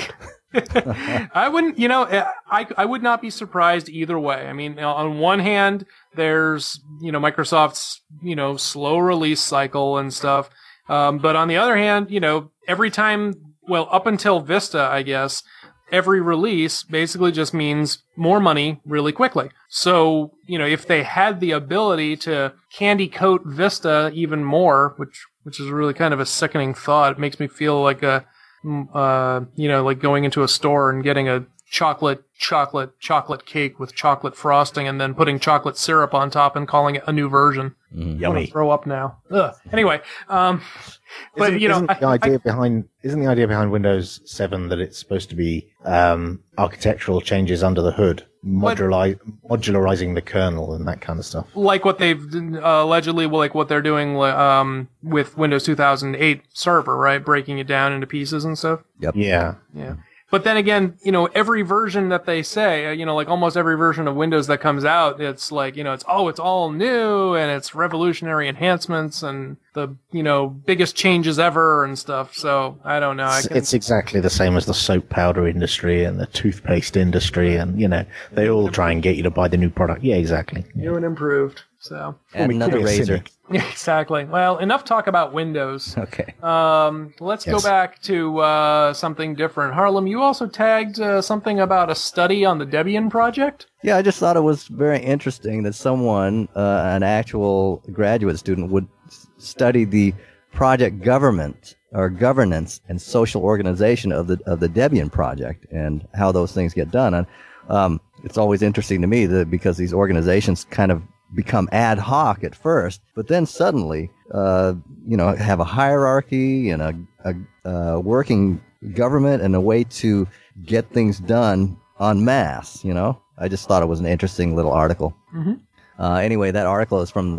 I wouldn't, I would not be surprised either way. I mean, on one hand, there's, Microsoft's, slow release cycle and stuff. But on the other hand, every time, up until Vista, I guess, every release basically just means more money really quickly. So, if they had the ability to candy coat Vista even more, which is really kind of a sickening thought. It makes me feel like like going into a store and getting a chocolate cake with chocolate frosting, and then putting chocolate syrup on top and calling it a new version. Yummy. Throw up now. Ugh. Anyway, but isn't the idea behind Windows 7 that it's supposed to be architectural changes under the hood, modularizing the kernel and that kind of stuff, like what they've allegedly, like what they're doing with Windows 2008 Server, right? Breaking it down into pieces and stuff. Yep. Yeah. But then again, every version that they say, like almost every version of Windows that comes out, it's like, it's all new, and it's revolutionary enhancements and the, biggest changes ever and stuff. So I don't know. It's exactly the same as the soap powder industry and the toothpaste industry, and, they all try and get you to buy the new product. Yeah, exactly. New and improved. So. And another razor. Exactly. Well, enough talk about Windows. Okay. Let's go back to something different. Harlem, you also tagged something about a study on the Debian project? Yeah, I just thought it was very interesting that someone, an actual graduate student, would study the project governance and social organization of the Debian project and how those things get done. And it's always interesting to me because these organizations kind of become ad hoc at first, but then suddenly, have a hierarchy and a working government and a way to get things done en masse, I just thought it was an interesting little article. Anyway, that article is from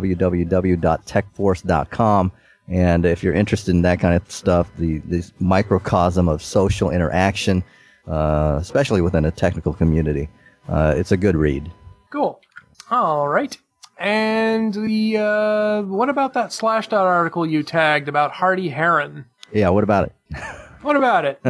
www.techforce.com. And if you're interested in that kind of stuff, this microcosm of social interaction, especially within a technical community, it's a good read. Cool. All right. And what about that Slashdot article you tagged about Hardy Heron? Yeah, what about it? What about it?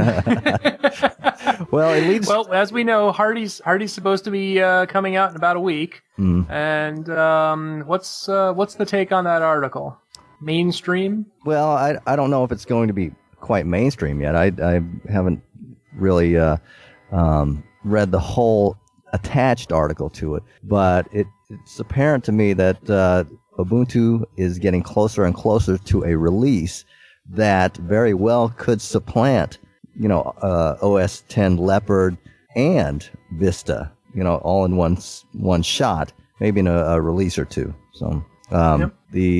Well, it leads. Well, as we know, Hardy's supposed to be coming out in about a week. And what's the take on that article? Mainstream? Well, I don't know if it's going to be quite mainstream yet. I haven't really read the whole attached article to it, but it's apparent to me that Ubuntu is getting closer and closer to a release that very well could supplant, OS 10 Leopard and Vista, all in one shot, maybe in a release or two. So, I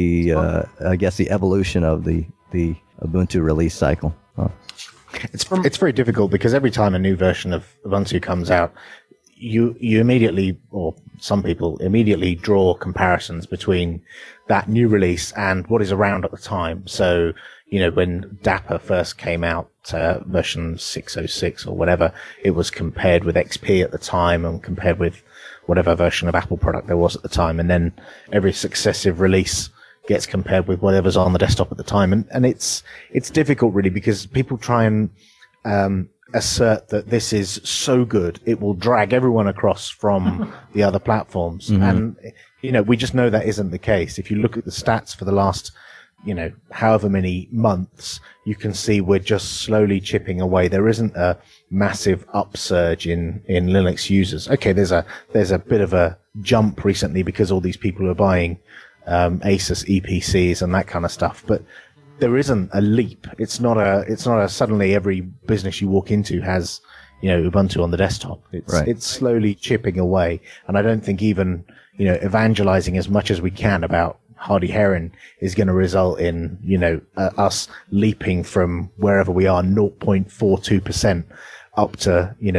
guess the evolution of the Ubuntu release cycle. It's very difficult because every time a new version of Ubuntu comes out, you immediately, or some people immediately, draw comparisons between that new release and what is around at the time. So, when Dapper first came out, version 606 or whatever, it was compared with XP at the time and compared with whatever version of Apple product there was at the time. And then every successive release gets compared with whatever's on the desktop at the time. And it's difficult really because people try and, assert that this is so good it will drag everyone across from the other platforms. And we just know that isn't the case. If you look at the stats for the last however many months, you can see we're just slowly chipping away. There isn't a massive upsurge in Linux users. Okay, there's a bit of a jump recently because all these people are buying Asus EPCs and that kind of stuff, but there isn't a leap. It's not a suddenly every business you walk into has, Ubuntu on the desktop. It's slowly chipping away. And I don't think even, evangelizing as much as we can about Hardy Heron is going to result in, us leaping from wherever we are 0.42% up to, the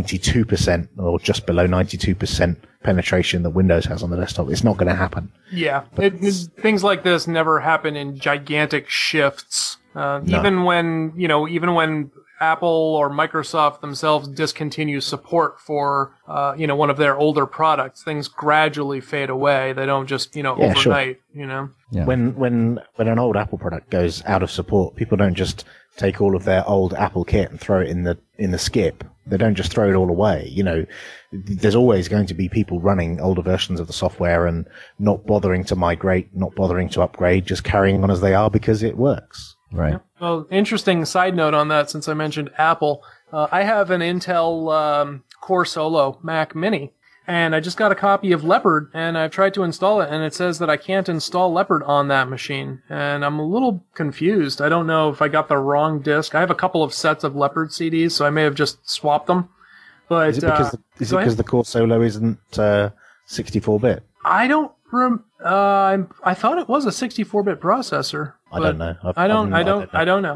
92% or just below 92% penetration that Windows has on the desktop. It's not going to happen. Yeah. Things like this never happen in gigantic shifts. No. Even when Apple or Microsoft themselves discontinue support for, one of their older products, things gradually fade away. They don't just, overnight, Yeah. When an old Apple product goes out of support, people don't just take all of their old Apple kit and throw it in the skip. They don't just throw it all away. There's always going to be people running older versions of the software and not bothering to migrate, not bothering to upgrade, just carrying on as they are because it works. Right. Yeah. Well, interesting side note on that, since I mentioned Apple. I have an Intel Core Solo Mac Mini, and I just got a copy of Leopard, and I've tried to install it, and it says that I can't install Leopard on that machine, and I'm a little confused. I don't know if I got the wrong disk. I have a couple of sets of Leopard CDs, so I may have just swapped them. But is it because the Core Solo isn't 64-bit? I don't. I thought it was a 64-bit processor. I don't know. I don't know.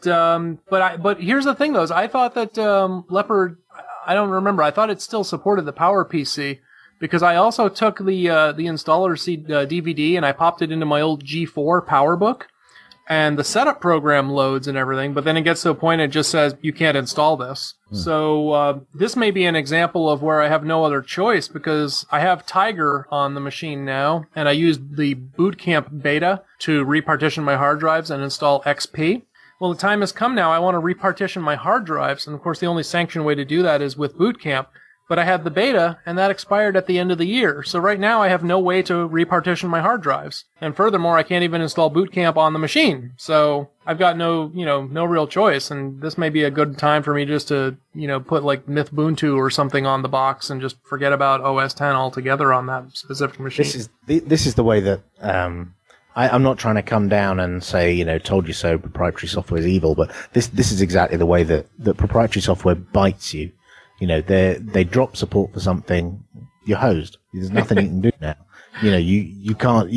But here's the thing, though. Is I thought that Leopard. I don't remember. I thought it still supported the PowerPC because I also took the installer DVD and I popped it into my old G4 PowerBook, and the setup program loads and everything. But then it gets to a point it just says you can't install this. So this may be an example of where I have no other choice because I have Tiger on the machine now, and I used the Boot Camp beta to repartition my hard drives and install XP. Well, the time has come now. I want to repartition my hard drives, and of course the only sanctioned way to do that is with Boot Camp. But I had the beta, and that expired at the end of the year. So right now I have no way to repartition my hard drives. And furthermore, I can't even install Boot Camp on the machine. So I've got no real choice. And this may be a good time for me just to, put like Mythbuntu or something on the box and just forget about OS 10 altogether on that specific machine. This is the way that, I'm not trying to come down and say, told you so, proprietary software is evil, but this is exactly the way that proprietary software bites you. They drop support for something, you're hosed. There's nothing you can do now. You can't,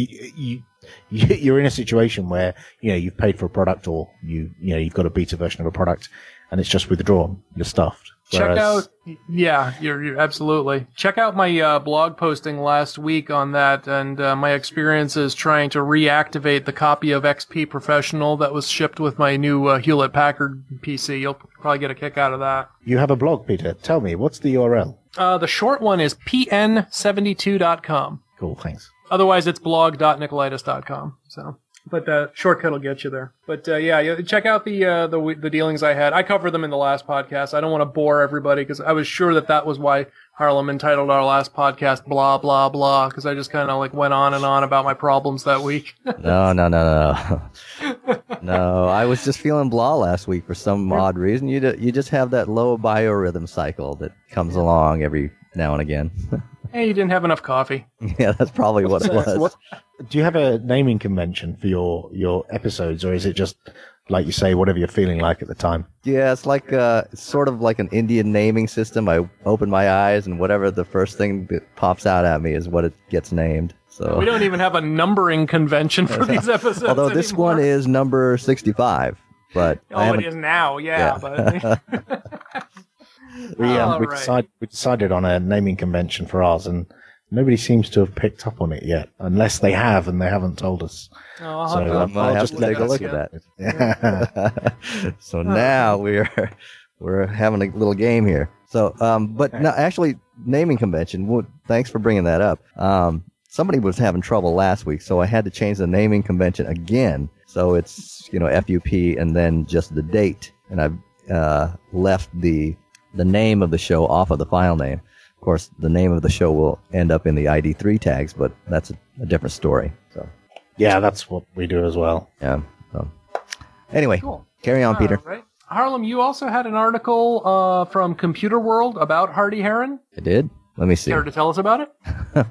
you're in a situation where, you've paid for a product or you've got a beta version of a product and it's just withdrawn. You're stuffed. Check out, yeah, you're absolutely. Check out my blog posting last week on that and my experiences trying to reactivate the copy of XP Professional that was shipped with my new Hewlett-Packard PC. You'll probably get a kick out of that. You have a blog, Peter. Tell me, what's the URL? The short one is pn72.com. Cool, thanks. Otherwise, it's blog.nicolaitis.com. So, but the shortcut will get you there. But yeah, check out the dealings I had. I covered them in the last podcast. I don't want to bore everybody because I was sure that was why Harlem entitled our last podcast "Blah Blah Blah" because I just kind of like went on and on about my problems that week. No. No, I was just feeling blah last week for some odd reason. You just have that low biorhythm cycle that comes along every now and again. Hey, you didn't have enough coffee. Yeah, that's probably what it was. Do you have a naming convention for your episodes, or is it just, like you say, whatever you're feeling like at the time? Yeah, it's like it's sort of like an Indian naming system. I open my eyes, and whatever the first thing that pops out at me is what it gets named. So we don't even have a numbering convention for these episodes. Although this anymore. one is number 65, but it is now. Yeah. But We decided on a naming convention for ours, and nobody seems to have picked up on it yet, unless they have and they haven't told us. I'll I'll just take a look at that. Yeah. So now we're having a little game here. So, but no, actually, naming convention. Well, thanks for bringing that up. Somebody was having trouble last week, so I had to change the naming convention again. So it's FUP and then just the date, and I've left the name of the show off of the file name. Of course, the name of the show will end up in the ID3 tags, but that's a different story. So, yeah, that's what we do as well. Yeah. So, anyway, cool. Carry on, Peter. Right. Harlem, you also had an article from Computer World about Hardy Heron. I did. Let me see. Care to tell us about it?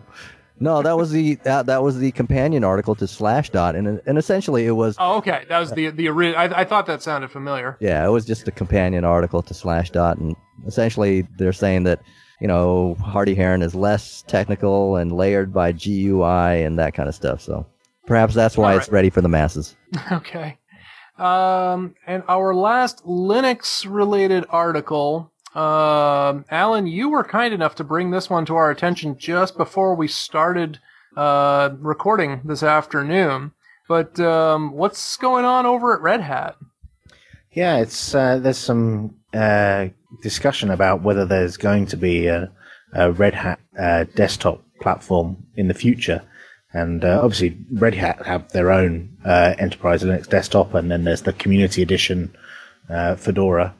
No, that was the companion article to Slashdot, and essentially it was. Oh, okay. That was the original. I thought that sounded familiar. Yeah, it was just a companion article to Slashdot, and essentially they're saying that Hardy Heron is less technical and layered by GUI and that kind of stuff. So perhaps that's why it's ready for the masses. Okay. And our last Linux-related article. Alan, you were kind enough to bring this one to our attention just before we started recording this afternoon. But what's going on over at Red Hat? Yeah, it's there's some discussion about whether there's going to be a Red Hat desktop platform in the future. And obviously, Red Hat have their own Enterprise Linux desktop, and then there's the Community Edition Fedora.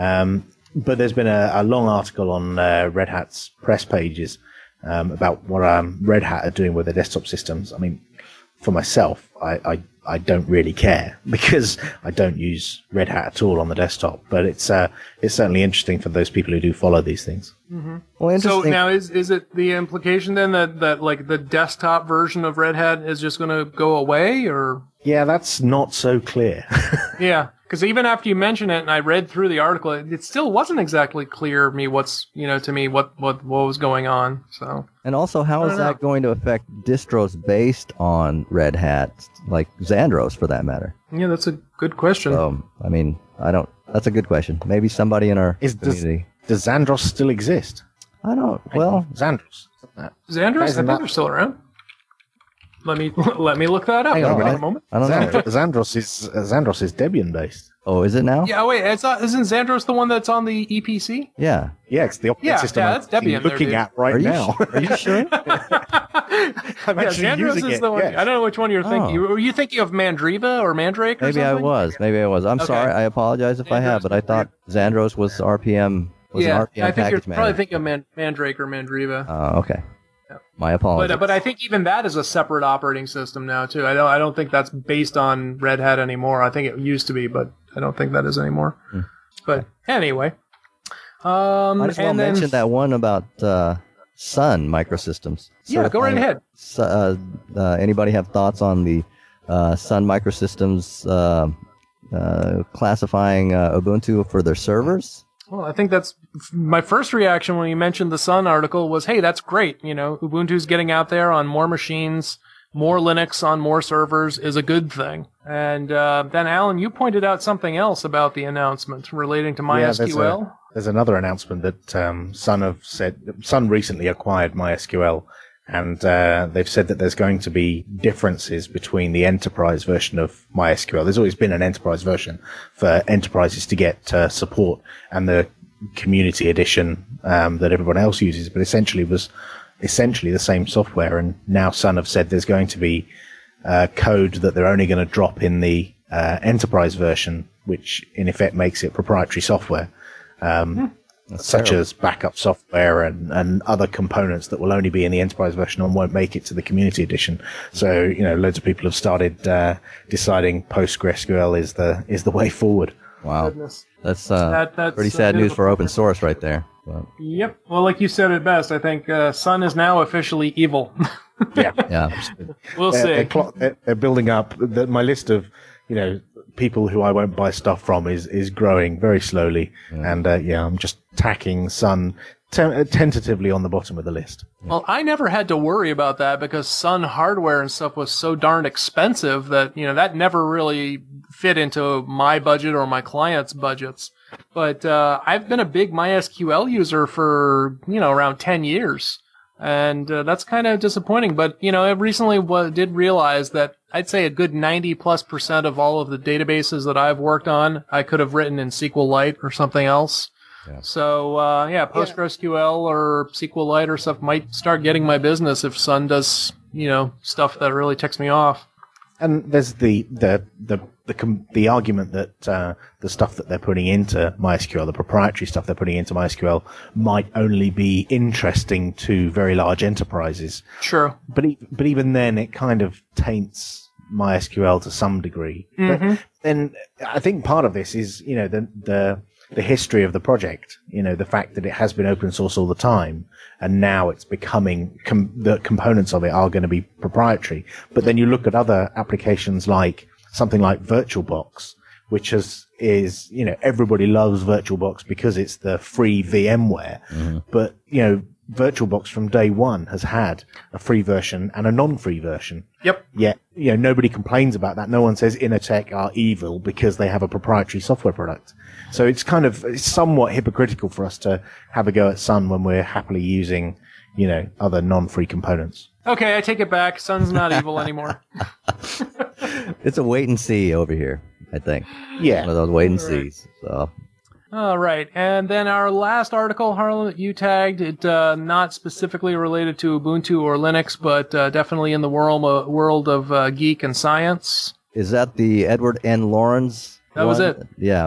But there's been a long article on Red Hat's press pages about what Red Hat are doing with their desktop systems. I mean, for myself, I don't really care because I don't use Red Hat at all on the desktop. But it's certainly interesting for those people who do follow these things. Mm-hmm. Well, so now is it the implication then that like the desktop version of Red Hat is just going to go away, or? Yeah, that's not so clear. Yeah. Because even after you mentioned it, and I read through the article, it still wasn't exactly clear to me what was going on. So, and also, how is that going to affect distros based on Red Hat, like Xandros, for that matter? Yeah, that's a good question. I mean, that's a good question. Maybe somebody in our community. Does Xandros still exist? I don't. Well, Xandros. Xandros, I think they're still around. Let me look that up. Hang on a moment. I don't know. Xandros is Debian based. Oh, is it now? Yeah. Wait, isn't Xandros the one that's on the EPC? Yeah. Yeah, it's the operating system that's Debian looking at right now. Are you sure? I'm actually Xandros using is the one. Yes. I don't know which one you're thinking. Oh. Were you thinking of Mandriva or Mandrake? Or Maybe something? I was. I'm Okay. sorry. I apologize if I have, but I thought Xandros was RPM. Was an RPM I think you're package probably manager. thinking of Mandrake or Mandriva. Okay. My apologies. But I think even that is a separate operating system now too. I don't think that's based on Red Hat anymore. I think it used to be, but I don't think that is anymore. But anyway, I just want to mention that one about Sun Microsystems. Yeah, go right ahead. Anybody have thoughts on the Sun Microsystems classifying Ubuntu for their servers? Well, I think that's my first reaction when you mentioned the Sun article was, hey, that's great. Ubuntu's getting out there on more machines more Linux on more servers is a good thing. And then, Alan, you pointed out something else about the announcement relating to MySQL. Yeah, there's another announcement that Sun recently acquired MySQL, and they've said that there's going to be differences between the enterprise version of MySQL. There's always been an enterprise version for enterprises to get support, and the community edition that everyone else uses, but essentially was the same software. And now Sun have said there's going to be code that they're only going to drop in the enterprise version, which in effect makes it proprietary software, such as backup software and other components that will only be in the enterprise version and won't make it to the community edition. So, loads of people have started deciding PostgreSQL is the way forward. Wow. Goodness. That's pretty sad news for open source right there. But. Yep. Well, like you said it best, I think Sun is now officially evil. Yeah. We'll see. They're building up. My list of, people who I won't buy stuff from is growing very slowly. Yeah. And, I'm just tacking Sun tentatively on the bottom of the list. Well, I never had to worry about that because Sun hardware and stuff was so darn expensive that, that never really fit into my budget or my clients' budgets. But I've been a big MySQL user for, around 10 years. And that's kind of disappointing. But, I recently did realize that I'd say a good 90+% of all of the databases that I've worked on, I could have written in SQLite or something else. Yeah. So, PostgreSQL or SQLite or stuff might start getting my business if Sun does, stuff that really ticks me off. And there's the argument that the stuff that they're putting into MySQL, the proprietary stuff they're putting into MySQL, might only be interesting to very large enterprises. Sure. But even then, it kind of taints MySQL to some degree. Mm-hmm. But then I think part of this is, the history of the project, the fact that it has been open source all the time, and now it's becoming, the components of it are going to be proprietary. But then you look at other applications like something like VirtualBox, which is, everybody loves VirtualBox because it's the free VMware. Mm-hmm. But, VirtualBox from day one has had a free version and a non-free version. Yep. Yet, nobody complains about that. No one says Innertech are evil because they have a proprietary software product. So it's somewhat hypocritical for us to have a go at Sun when we're happily using, other non-free components. Okay, I take it back. Sun's not evil anymore. It's a wait and see over here, I think. Yeah. One of those wait and sees. So. All right. And then our last article, Harlan, that you tagged, it not specifically related to Ubuntu or Linux, but definitely in the world of geek and science. Is that the Edward N. Lorenz? That was it.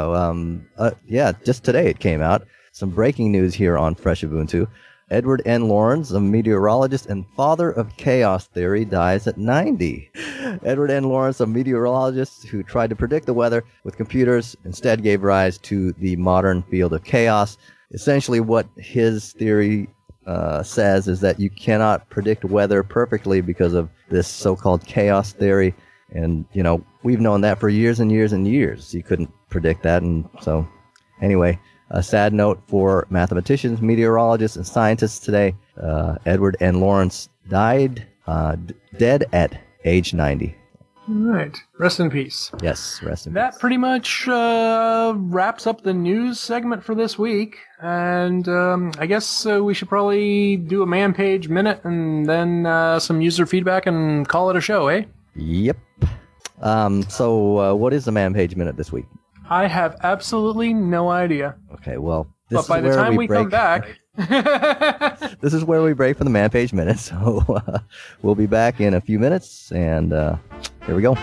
Yeah. Just today it came out. Some breaking news here on Fresh Ubuntu. Edward N. Lorenz, a meteorologist and father of chaos theory, dies at 90. Edward N. Lorenz, a meteorologist who tried to predict the weather with computers, instead gave rise to the modern field of chaos. Essentially what his theory says is that you cannot predict weather perfectly because of this so-called chaos theory. And, we've known that for years and years and years. You couldn't predict that. And so, anyway, a sad note for mathematicians, meteorologists, and scientists today. Edward N. Lorenz died dead at age 90. All right. Rest in peace. Yes, rest in peace. That pretty much wraps up the news segment for this week. And I guess we should probably do a man page minute and then some user feedback and call it a show, eh? Yep. So what is the man page minute this week? I have absolutely no idea. Okay, well, but by the time we come back... This is where we break for the man page minute, so we'll be back in a few minutes, and here we go.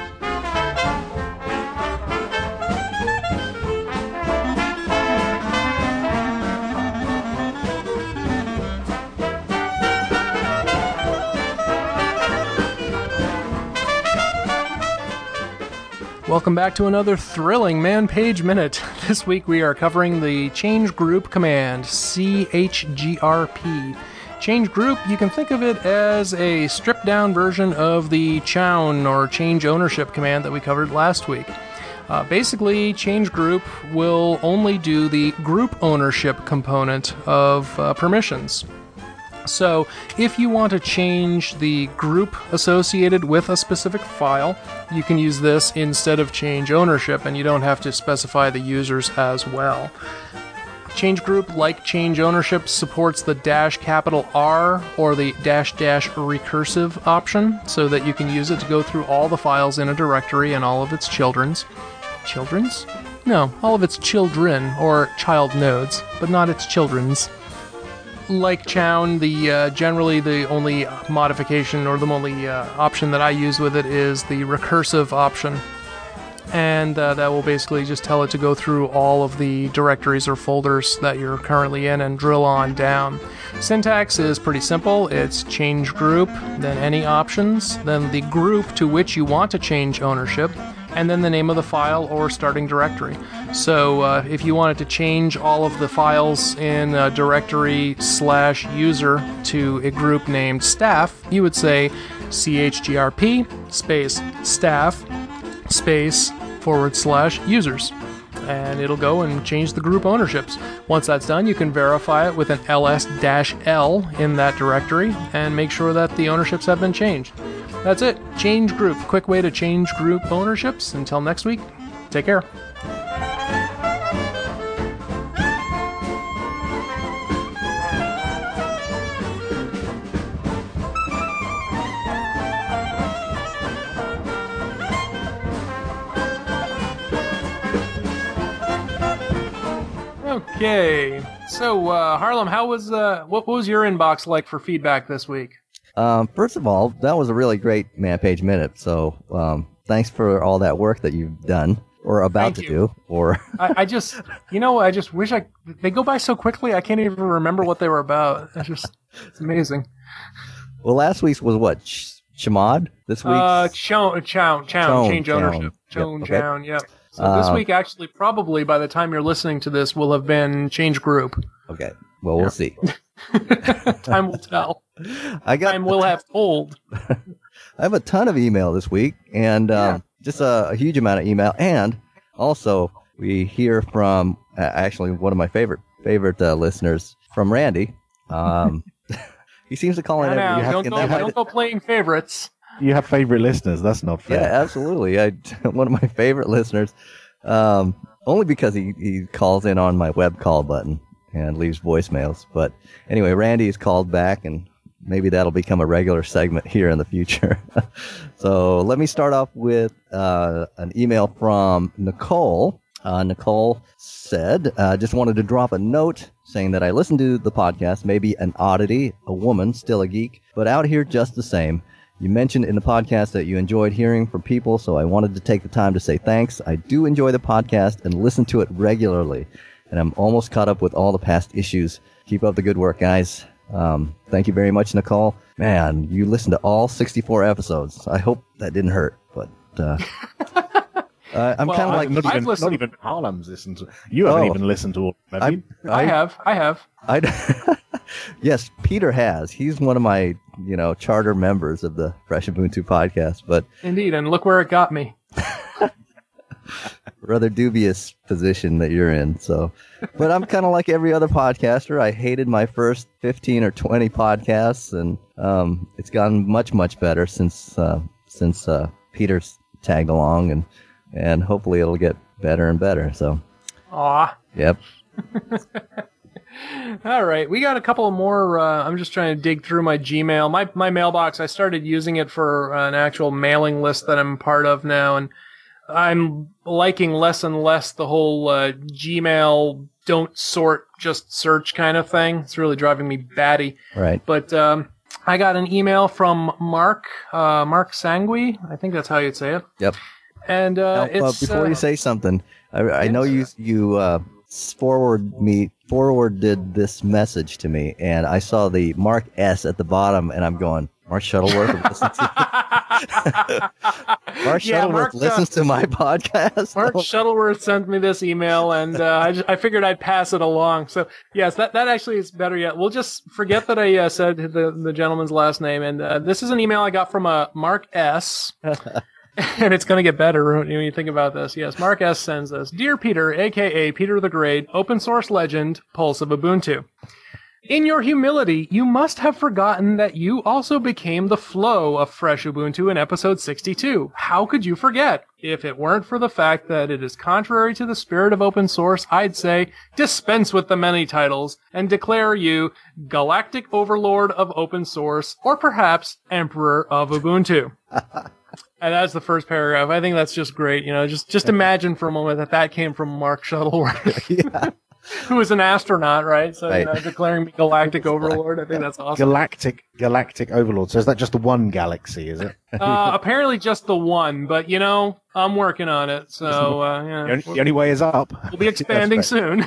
Welcome back to another thrilling man-page minute. This week we are covering the change group command, CHGRP. Change group, you can think of it as a stripped-down version of the chown or change ownership command that we covered last week. Basically, change group will only do the group ownership component of permissions. So if you want to change the group associated with a specific file, you can use this instead of change ownership, and you don't have to specify the users as well. Change group, like change ownership, supports the -R or the -- recursive option, so that you can use it to go through all the files in a directory and all of its children's. Children's? No, all of its children, or child nodes, but not its children's. Like Chown, generally the only modification or the only option that I use with it is the recursive option. And that will basically just tell it to go through all of the directories or folders that you're currently in and drill on down. Syntax is pretty simple. It's change group, then any options, then the group to which you want to change ownership, and then the name of the file or starting directory. So if you wanted to change all of the files in a directory /user to a group named staff, you would say chgrp space staff space /users. And it'll go and change the group ownerships. Once that's done, you can verify it with an ls-l in that directory and make sure that the ownerships have been changed. That's it. Change group. Quick way to change group ownerships. Until next week, take care. Okay, so Harlem, how was what was your inbox like for feedback this week? First of all, that was a really great Man Page Minute. So thanks for all that work that you've done or about to do. Or I just wish they go by so quickly. I can't even remember what they were about. It's amazing. Well, last week's was what? Chmod? This week's Chown, change ownership. Chown, yep. So this week, actually, probably by the time you're listening to this, will have been change group. Okay. Well, we'll see. Time will tell. Time will have told. I have a ton of email this week, and just a huge amount of email. And also, we hear from actually one of my favorite listeners, from Randy. He seems to call in every. Don't go playing favorites. You have favorite listeners. That's not fair. Yeah, absolutely. One of my favorite listeners, only because he calls in on my web call button and leaves voicemails. But anyway, Randy's called back, and maybe that'll become a regular segment here in the future. So let me start off with an email from Nicole. Nicole said, just wanted to drop a note saying that I listened to the podcast, maybe an oddity, a woman, still a geek, but out here just the same. You mentioned in the podcast that you enjoyed hearing from people, so I wanted to take the time to say thanks. I do enjoy the podcast and listen to it regularly, and I'm almost caught up with all the past issues. Keep up the good work, guys. Thank you very much, Nicole. Man, you listened to all 64 episodes. I hope that didn't hurt, but I'm kind of like... Not even Harlem's listened to. You haven't even listened to all of them, have you? I have. Yes, Peter has. He's one of my, charter members of the Fresh Ubuntu podcast. But indeed, and look where it got me. Rather dubious position that you're in. So, but I'm kind of like every other podcaster. I hated my first 15 or 20 podcasts, and it's gotten much, much better since Peter's tagged along, and hopefully it'll get better and better. So, aw, yep. All right, we got a couple more. I'm just trying to dig through my Gmail. My mailbox, I started using it for an actual mailing list that I'm part of now, and I'm liking less and less the whole Gmail don't sort, just search kind of thing. It's really driving me batty. Right. But I got an email from Mark Sangui. I think that's how you'd say it. Yep. And it's before you say something, I know you forwarded this message to me, and I saw the Mark S at the bottom, and I'm going, Mark Shuttleworth listens to my podcast. Mark Shuttleworth sent me this email, and I figured I'd pass it along. So yes, that actually is better yet. We'll just forget that I said the gentleman's last name, and this is an email I got from Mark S. And it's going to get better when you think about this. Yes, Mark S. sends this. Dear Peter, a.k.a. Peter the Great, open source legend, Pulse of Ubuntu. In your humility, you must have forgotten that you also became the flow of Fresh Ubuntu in episode 62. How could you forget? If it weren't for the fact that it is contrary to the spirit of open source, I'd say dispense with the many titles and declare you Galactic Overlord of Open Source, or perhaps Emperor of Ubuntu. And that's the first paragraph. I think that's just great. You know, just imagine for a moment that came from Mark Shuttleworth. Yeah. Who is an astronaut, right? So, Right. You know, declaring me Galactic Overlord. I think that's awesome. Galactic Overlord. So is that just the one galaxy, is it? Apparently just the one, but you know, I'm working on it. So, yeah. The only way is up. We'll be expanding soon.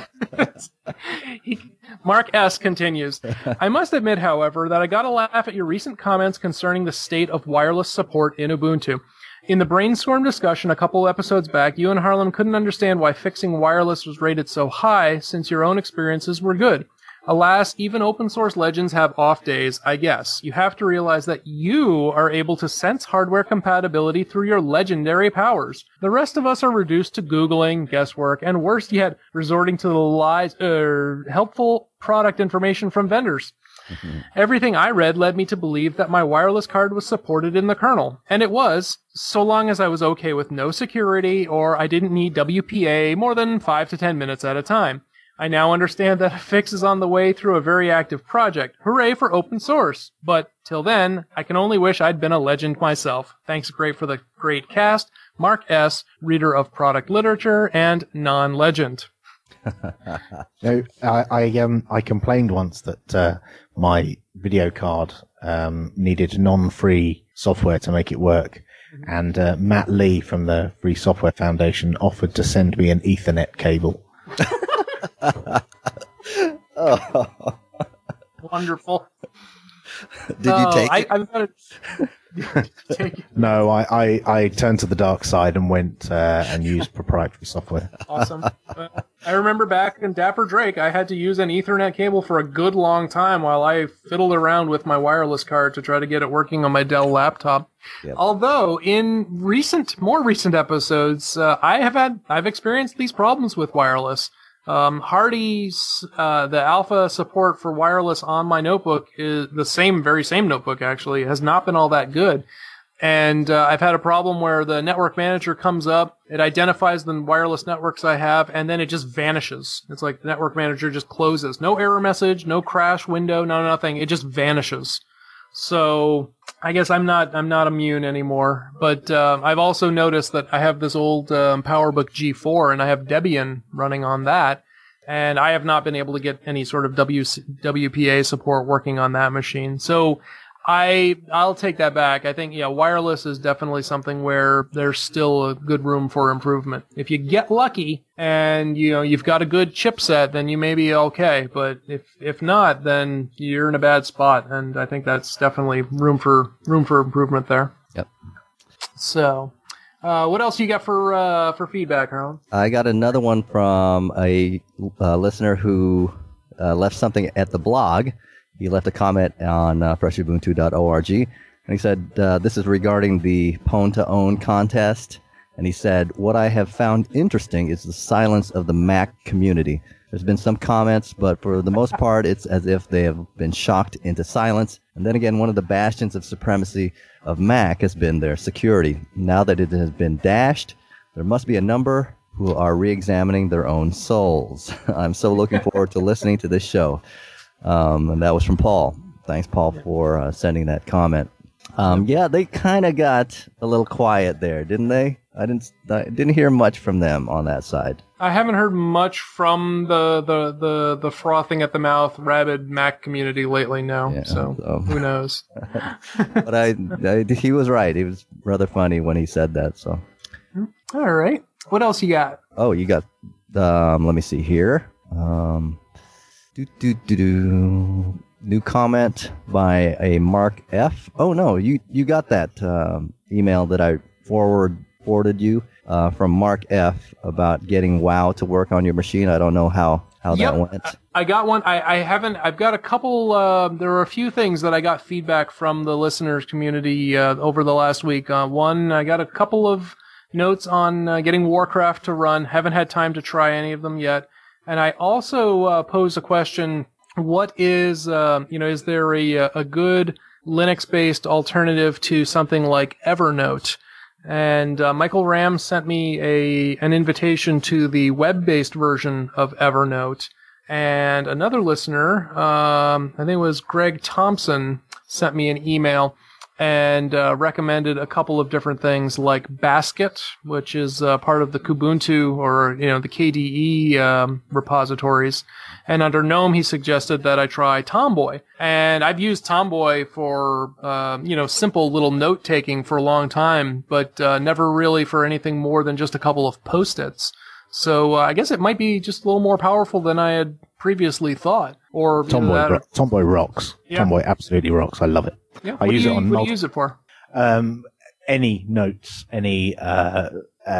Mark S. continues. I must admit, however, that I got a laugh at your recent comments concerning the state of wireless support in Ubuntu. In the Brainstorm discussion a couple episodes back, you and Harlem couldn't understand why fixing wireless was rated so high since your own experiences were good. Alas, even open source legends have off days, I guess. You have to realize that you are able to sense hardware compatibility through your legendary powers. The rest of us are reduced to Googling, guesswork, and worse yet, resorting to the helpful product information from vendors. Everything I read led me to believe that my wireless card was supported in the kernel, and it was, so long as I was okay with no security or I didn't need WPA more than 5 to 10 minutes at a time. I now understand that a fix is on the way through a very active project. Hooray for open source. But till then, I can only wish I'd been a legend myself. Thanks great for the great cast. Mark S., reader of product literature and non-legend. No, I complained once that my video card needed non-free software to make it work, and Matt Lee from the Free Software Foundation offered to send me an Ethernet cable. Oh. Wonderful. Did you take it? I'm gonna take it. No, I turned to the dark side and went and used proprietary software. Awesome. I remember back in Dapper Drake, I had to use an Ethernet cable for a good long time while I fiddled around with my wireless card to try to get it working on my Dell laptop. Yep. Although in more recent episodes, I've experienced these problems with wireless. Hardy's, the alpha support for wireless on my notebook is the very same notebook actually, has not been all that good. And, I've had a problem where the network manager comes up, it identifies the wireless networks I have, and then it just vanishes. It's like the network manager just closes. No error message, no crash window, no nothing. It just vanishes. So, I guess I'm not immune anymore. But, I've also noticed that I have this old, PowerBook G4 and I have Debian running on that. And I have not been able to get any sort of WPA support working on that machine. So, I'll take that back. I think, yeah, wireless is definitely something where there's still a good room for improvement. If you get lucky and, you know, you've got a good chipset, then you may be okay. But if not, then you're in a bad spot. And I think that's definitely room for improvement there. Yep. So, what else you got for feedback, Harlan? I got another one from a listener who left something at the blog. He left a comment on freshubuntu.org, and he said, this is regarding the Pwn to Own contest, and he said, what I have found interesting is the silence of the Mac community. There's been some comments, but for the most part, it's as if they have been shocked into silence. And then again, one of the bastions of supremacy of Mac has been their security. Now that it has been dashed, there must be a number who are re-examining their own souls. I'm so looking forward to listening to this show. And that was from Paul. Thanks, Paul, for sending that comment. Yeah, they kind of got a little quiet there, didn't they? I didn't hear much from them on that side. I haven't heard much from the frothing at the mouth rabid Mac community lately. No, Yeah, so who knows? But he was right. It was rather funny when he said that. So, All right, what else you got? oh, you got. Let me see here. New comment by a Mark F. Oh no, you got that email that I forwarded you from Mark F. about getting WoW to work on your machine. I don't know how that went. I got one. I haven't. I've got a couple. There were a few things that I got feedback from the listeners community over the last week. One, I got a couple of notes on getting Warcraft to run. Haven't had time to try any of them yet. And I also posed a question what is, is there a good Linux-based alternative to something like Evernote? And Michael Ram sent me an invitation to the web-based version of Evernote. And another listener, I think it was Greg Thompson, sent me an email and recommended a couple of different things like Basket, which is part of the Kubuntu or the KDE repositories. And under GNOME, he suggested that I try Tomboy. And I've used Tomboy for simple little note taking for a long time, but never really for anything more than just a couple of post-its. So I guess it might be just a little more powerful than I had previously thought. Or Tomboy rocks. Yeah. Tomboy absolutely rocks. I love it. Yeah. What do you use it for? Any notes, any kind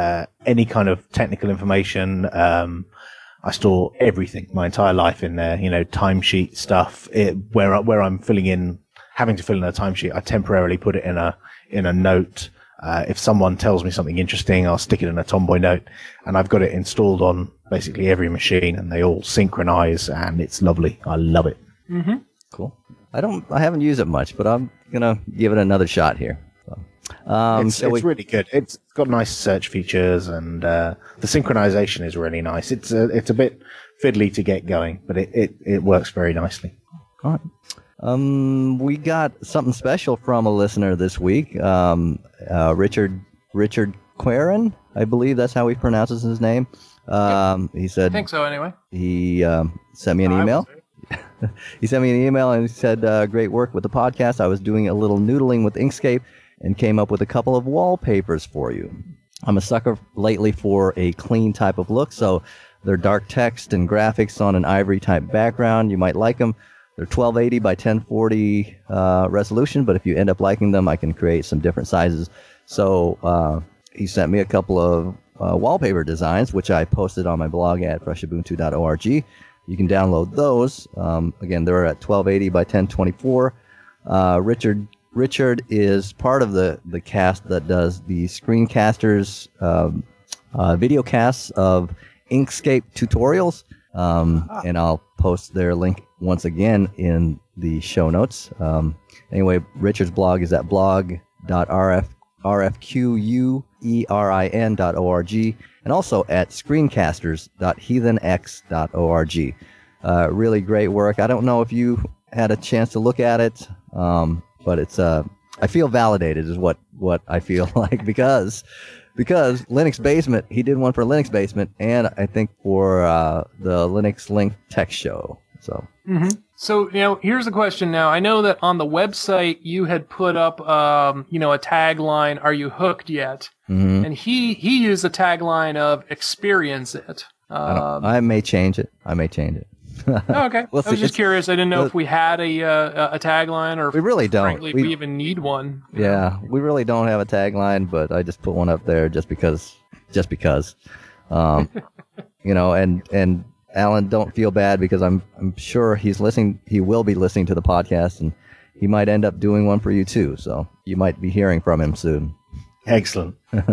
of technical information. I store everything, my entire life in there. Timesheet stuff. Where I'm having to fill in a timesheet, I temporarily put it in a note. If someone tells me something interesting, I'll stick it in a Tomboy note, and I've got it installed on basically every machine, and they all synchronize, and it's lovely. I love it. Mm-hmm. Cool. I haven't used it much, but I'm gonna give it another shot here. So, it's really good. It's got nice search features, and the synchronization is really nice. It's a bit fiddly to get going, but it works very nicely. All right. We got something special from a listener this week. Richard Queren, I believe that's how he pronounces his name. He said, I think so anyway. He sent me an email. He sent me an email and he said, great work with the podcast. I was doing a little noodling with Inkscape and came up with a couple of wallpapers for you. I'm a sucker lately for a clean type of look, so they're dark text and graphics on an ivory type background. You might like them. They're 1280 by 1040 resolution, but if you end up liking them, I can create some different sizes. So he sent me a couple of wallpaper designs, which I posted on my blog at freshabuntu.org. You can download those. Again, they're at 1280 by 1024. Richard is part of the cast that does the screencasters video casts of Inkscape tutorials. And I'll post their link once again in the show notes. Anyway, Richard's blog is at blog.rfquerin.org and also at screencasters.heathenx.org. Really great work. I don't know if you had a chance to look at it, but it's I feel validated is what I feel like because Linux Basement, he did one for Linux Basement, and I think for the Linux Link Tech Show. So, So here's the question. Now I know that on the website you had put up, a tagline. Are you hooked yet? Mm-hmm. And he used a tagline of experience it. I may change it. Oh, okay. I was just curious. I didn't know if we had a tagline or if we really don't. Frankly, we even need one. Yeah, we really don't have a tagline, but I just put one up there just because. And Alan, don't feel bad because I'm sure he's listening. He will be listening to the podcast, and he might end up doing one for you too. So you might be hearing from him soon. Excellent.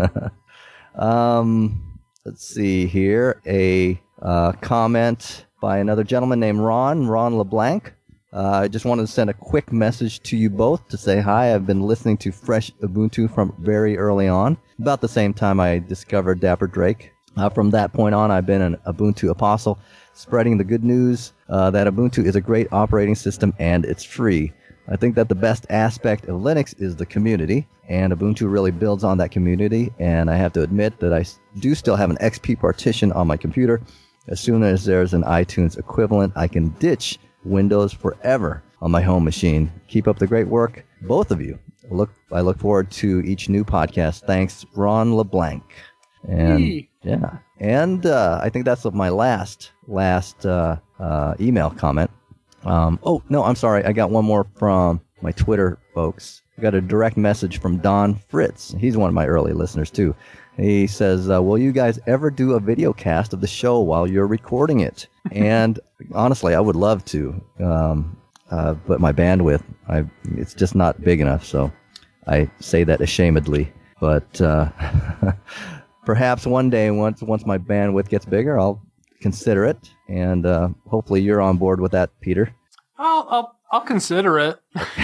Let's see here. A comment by another gentleman named Ron LeBlanc. I just wanted to send a quick message to you both to say hi. I've been listening to Fresh Ubuntu from very early on, about the same time I discovered Dapper Drake. From that point on, I've been an Ubuntu apostle, spreading the good news that Ubuntu is a great operating system and it's free. I think that the best aspect of Linux is the community, and Ubuntu really builds on that community, and I have to admit that I do still have an XP partition on my computer. As soon as there's an iTunes equivalent, I can ditch Windows forever on my home machine. Keep up the great work, both of you. I look forward to each new podcast. Thanks, Ron LeBlanc. And yeah, and I think that's my last email comment. Oh no, I'm sorry. I got one more from my Twitter folks. I got a direct message from Don Fritz. He's one of my early listeners too. He says, will you guys ever do a video cast of the show while you're recording it? And honestly, I would love to, but my bandwidth, it's just not big enough. So I say that ashamedly, but perhaps one day, once my bandwidth gets bigger, I'll consider it, and hopefully you're on board with that, Peter. I'll consider it.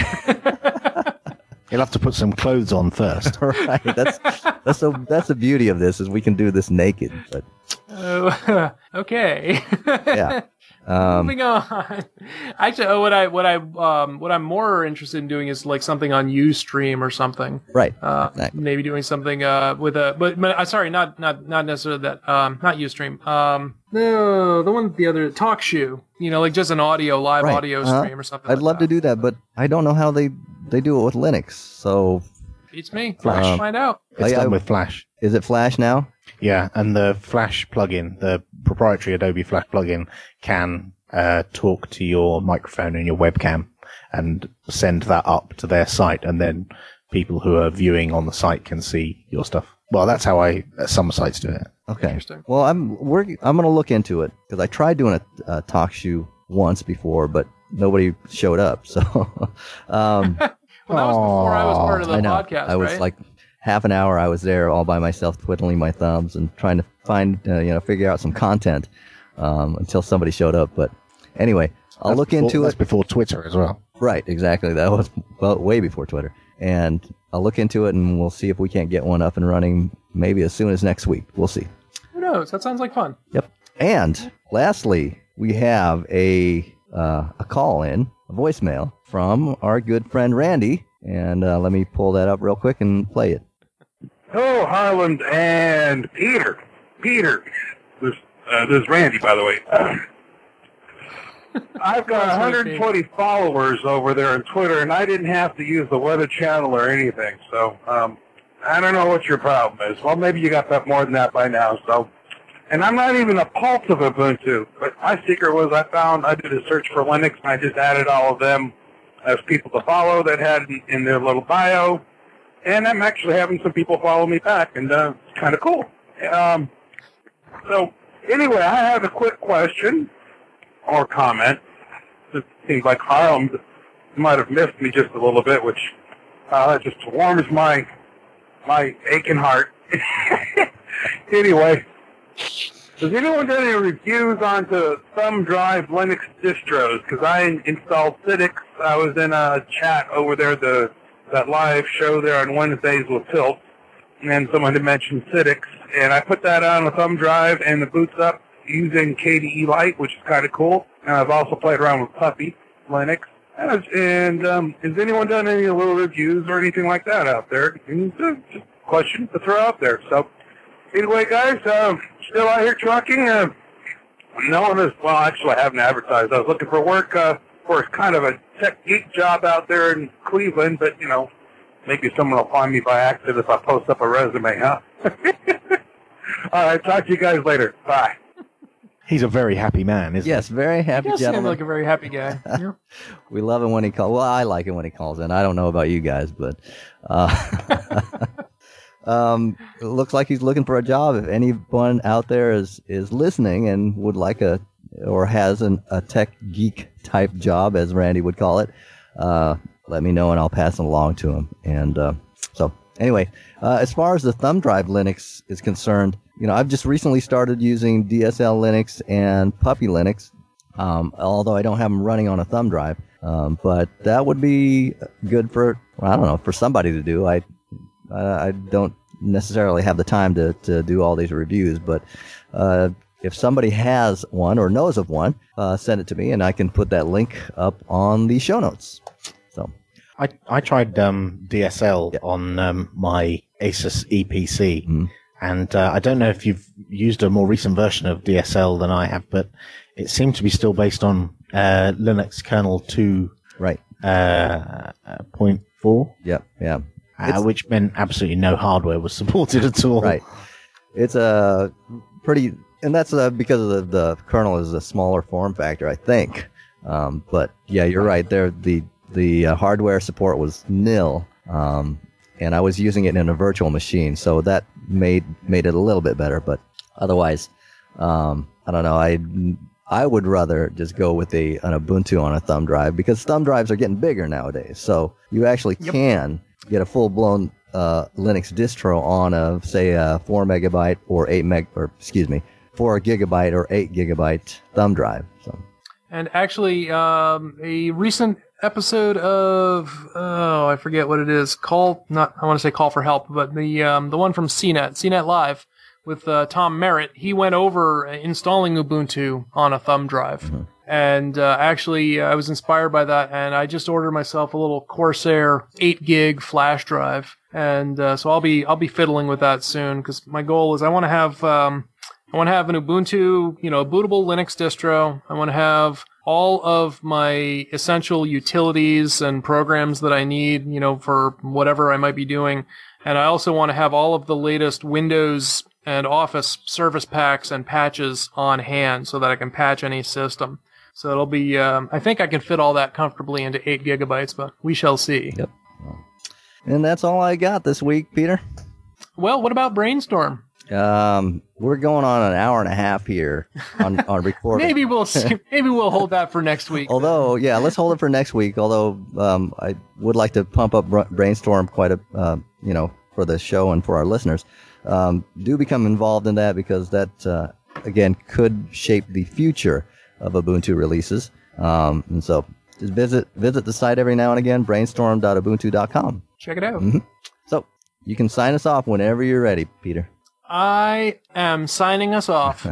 You'll have to put some clothes on first. Right. That's the beauty of this, is we can do this naked. But okay. yeah. Moving on. Actually, what I'm more interested in doing is like something on Ustream or something. Right. Maybe doing something with a, but sorry, not necessarily that. Not Ustream. No, the one, the other TalkShoe. Like just an live audio stream or something. I'd love to do that, but I don't know how they do it with Linux. So beats me. Flash. Find out. It's done with Flash. Is it Flash now? Yeah, and the Flash plugin, the proprietary Adobe Flash plugin, can talk to your microphone and your webcam and send that up to their site, and then people who are viewing on the site can see your stuff. Well, that's how some sites do it. Okay. Interesting. Well, I'm going to look into it, because I tried doing a TalkShoe once before, but nobody showed up. So, well, that was before I was part of the podcast. I was like half an hour. I was there all by myself, twiddling my thumbs and trying to find, figure out some content until somebody showed up. But anyway, I'll look into it. That's before Twitter as well. Right, exactly. That was way before Twitter. And I'll look into it, and we'll see if we can't get one up and running maybe as soon as next week. We'll see. Who knows? That sounds like fun. Yep. And lastly, we have a call-in, a voicemail from our good friend Randy. And let me pull that up real quick and play it. Hello, Harland and Peter. This is Randy, by the way. I've got 120 followers over there on Twitter, and I didn't have to use the Weather Channel or anything. So I don't know what your problem is. Well, maybe you got that more than that by now. So, and I'm not even a pulse of Ubuntu, but my secret was I did a search for Linux, and I just added all of them as people to follow that had in their little bio. And I'm actually having some people follow me back, and it's kind of cool. So anyway, I have a quick question or comment. It seems like Harlem might have missed me just a little bit, which just warms my aching heart. Anyway, has anyone done any reviews onto Thumb Drive Linux distros? Because I installed Citrix. I was in a chat over there, that live show there on Wednesdays with Tilt, and someone had mentioned Citrix, and I put that on a thumb drive, and it boots up using KDE Lite, which is kind of cool. And I've also played around with Puppy Linux. And has anyone done any little reviews or anything like that out there? And just a question to throw out there. So anyway, guys, still out here trucking. No one is, well, actually I haven't advertised. I was looking for work for kind of a tech geek job out there in Cleveland, but, maybe someone will find me by accident if I post up a resume, huh? All right, talk to you guys later. Bye. He's a very happy man, isn't he? Yes, very happy He does gentleman. seem like a very happy guy. Yeah. We love him when he calls. Well, I like it when he calls in. I don't know about you guys, but it looks like he's looking for a job. If anyone out there is listening and would like or has a tech geek type job, as Randy would call it, let me know and I'll pass it along to him. And so anyway, as far as the thumb drive Linux is concerned, I've just recently started using DSL Linux and Puppy Linux, although I don't have them running on a thumb drive. But that would be good for somebody to do. I don't necessarily have the time to do all these reviews, but if somebody has one or knows of one, send it to me and I can put that link up on the show notes. So I tried DSL on my Asus EPC. Mm-hmm. And I don't know if you've used a more recent version of DSL than I have, but it seemed to be still based on Linux kernel 2, right? 0.4. Yep, yeah. Which meant absolutely no hardware was supported at all. Right. It's a pretty, and that's because of the kernel is a smaller form factor, I think. But yeah, you're right. There, the hardware support was nil. And I was using it in a virtual machine, so that made it a little bit better. But otherwise, I don't know. I would rather just go with an Ubuntu on a thumb drive, because thumb drives are getting bigger nowadays. So you actually can get a full-blown Linux distro on a 4 megabyte or 4 4 gigabyte or 8 gigabyte thumb drive. So. And actually, a recent episode of I forget what it is. I want to say Call for Help, but the one from CNET Live with Tom Merritt. He went over installing Ubuntu on a thumb drive. Mm-hmm. And actually, I was inspired by that, and I just ordered myself a little Corsair 8 gig flash drive, and so I'll be fiddling with that soon, because my goal is I want to have an Ubuntu, a bootable Linux distro. I want to have all of my essential utilities and programs that I need, for whatever I might be doing, and I also want to have all of the latest Windows and Office service packs and patches on hand so that I can patch any system. So it'll be, I think I can fit all that comfortably into 8 gigabytes, but we shall see. Yep. And that's all I got this week, Peter. Well, what about Brainstorm? We're going on an hour and a half here on recording. Maybe we'll hold that for next week. Although, yeah, let's hold it for next week. Although, I would like to pump up Brainstorm quite for the show and for our listeners. Do become involved in that, because that, again, could shape the future of Ubuntu releases. And so just visit the site every now and again, brainstorm.ubuntu.com. Check it out. Mm-hmm. So you can sign us off whenever you're ready, Peter. I am signing us off.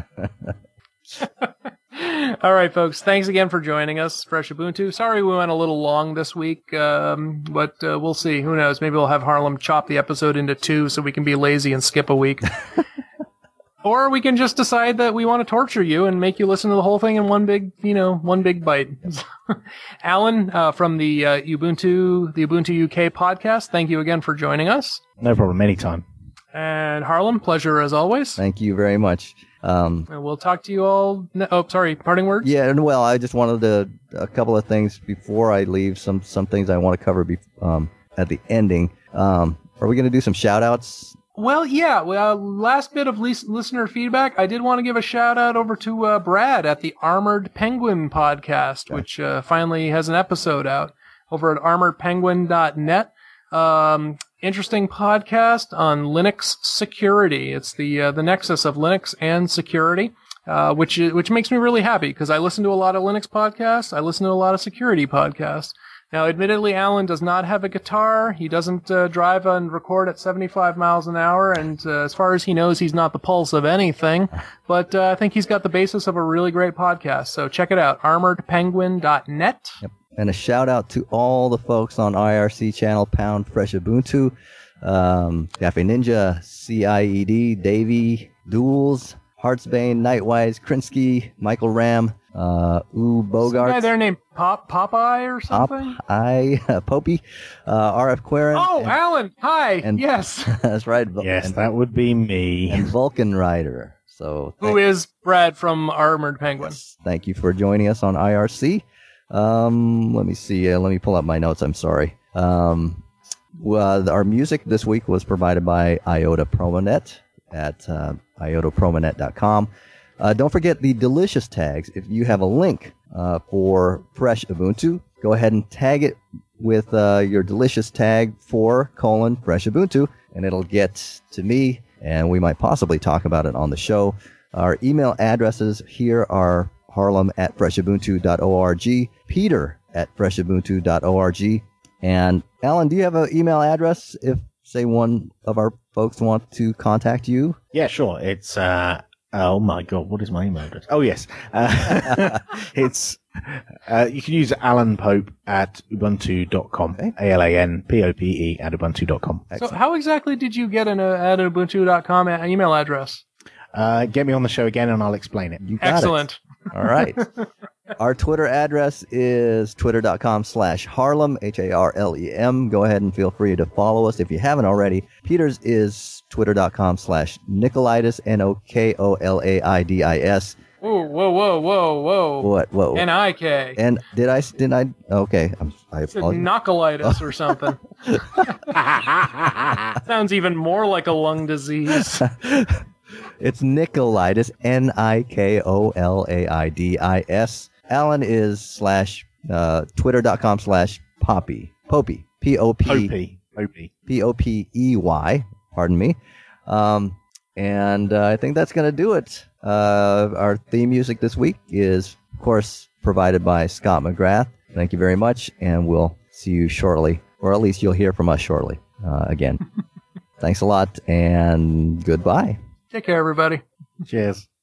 All right, folks. Thanks again for joining us, Fresh Ubuntu. Sorry we went a little long this week, but we'll see. Who knows? Maybe we'll have Harlem chop the episode into 2 so we can be lazy and skip a week. Or we can just decide that we want to torture you and make you listen to the whole thing in one big bite. Alan, from the Ubuntu UK podcast, thank you again for joining us. No problem. Anytime. And Harlem, pleasure as always. Thank you very much. And we'll talk to you all. Parting words? Yeah, and well, I just wanted a couple of things before I leave. Some things I want to cover at the ending. Are we going to do some shout outs? Well, yeah. Last bit of listener feedback. I did want to give a shout out over to Brad at the Armored Penguin podcast, which finally has an episode out over at armoredpenguin.net. Interesting podcast on Linux security. It's the nexus of Linux and security, which makes me really happy, because I listen to a lot of Linux podcasts. I listen to a lot of security podcasts. Now, admittedly, Alan does not have a guitar. He doesn't drive and record at 75 miles an hour, and as far as he knows, he's not the pulse of anything. But I think he's got the basis of a really great podcast. So check it out, armoredpenguin.net. Yep. And a shout out to all the folks on IRC channel # Fresh Ubuntu, Cafe Ninja, CIED, Davey, Duels, Heartsbane, Nightwise, Krinsky, Michael Ram, Bogart. Guy there named Popeye or something? Popey, RF Querin. Oh, Alan, hi. Yes. That's right. Yes, that would be me. And Vulcan Rider. So who is Brad from Armored Penguin. Thank you for joining us on IRC. Let me see. Let me pull up my notes. I'm sorry. Our music this week was provided by Iota Promonet at iotapromonet.com. Don't forget the delicious tags. If you have a link for Fresh Ubuntu, go ahead and tag it with your delicious tag for Fresh Ubuntu, and it'll get to me, and we might possibly talk about it on the show. Our email addresses here are Harlem at freshabuntu.org, Peter at freshabuntu.org, and Alan, do you have an email address if, say, one of our folks want to contact you? Yeah, sure. It's, oh my God, what is my email address? Oh, yes. It's, you can use Alan Pope at ubuntu.com, okay. ALANPOPE at ubuntu.com. So how exactly did you get an at ubuntu.com email address? Get me on the show again and I'll explain it. You got Excellent. It. All right. Our Twitter address is twitter.com/Harlem, HARLEM. Go ahead and feel free to follow us if you haven't already. Peter's is twitter.com/Nikolaitis, NOKOLAIDIS. Ooh, whoa. What? Whoa. N-I-K. And did I? Okay. I apologize. Knockolitis or something. Sounds even more like a lung disease. It's Nikolaitis, NIKOLAIDIS. Alan is twitter.com/Poppy. Popey. Popey. Pardon me. And I think that's going to do it. Our theme music this week is, of course, provided by Scott McGrath. Thank you very much, and we'll see you shortly, or at least you'll hear from us shortly again. Thanks a lot, and goodbye. Take care, everybody. Cheers.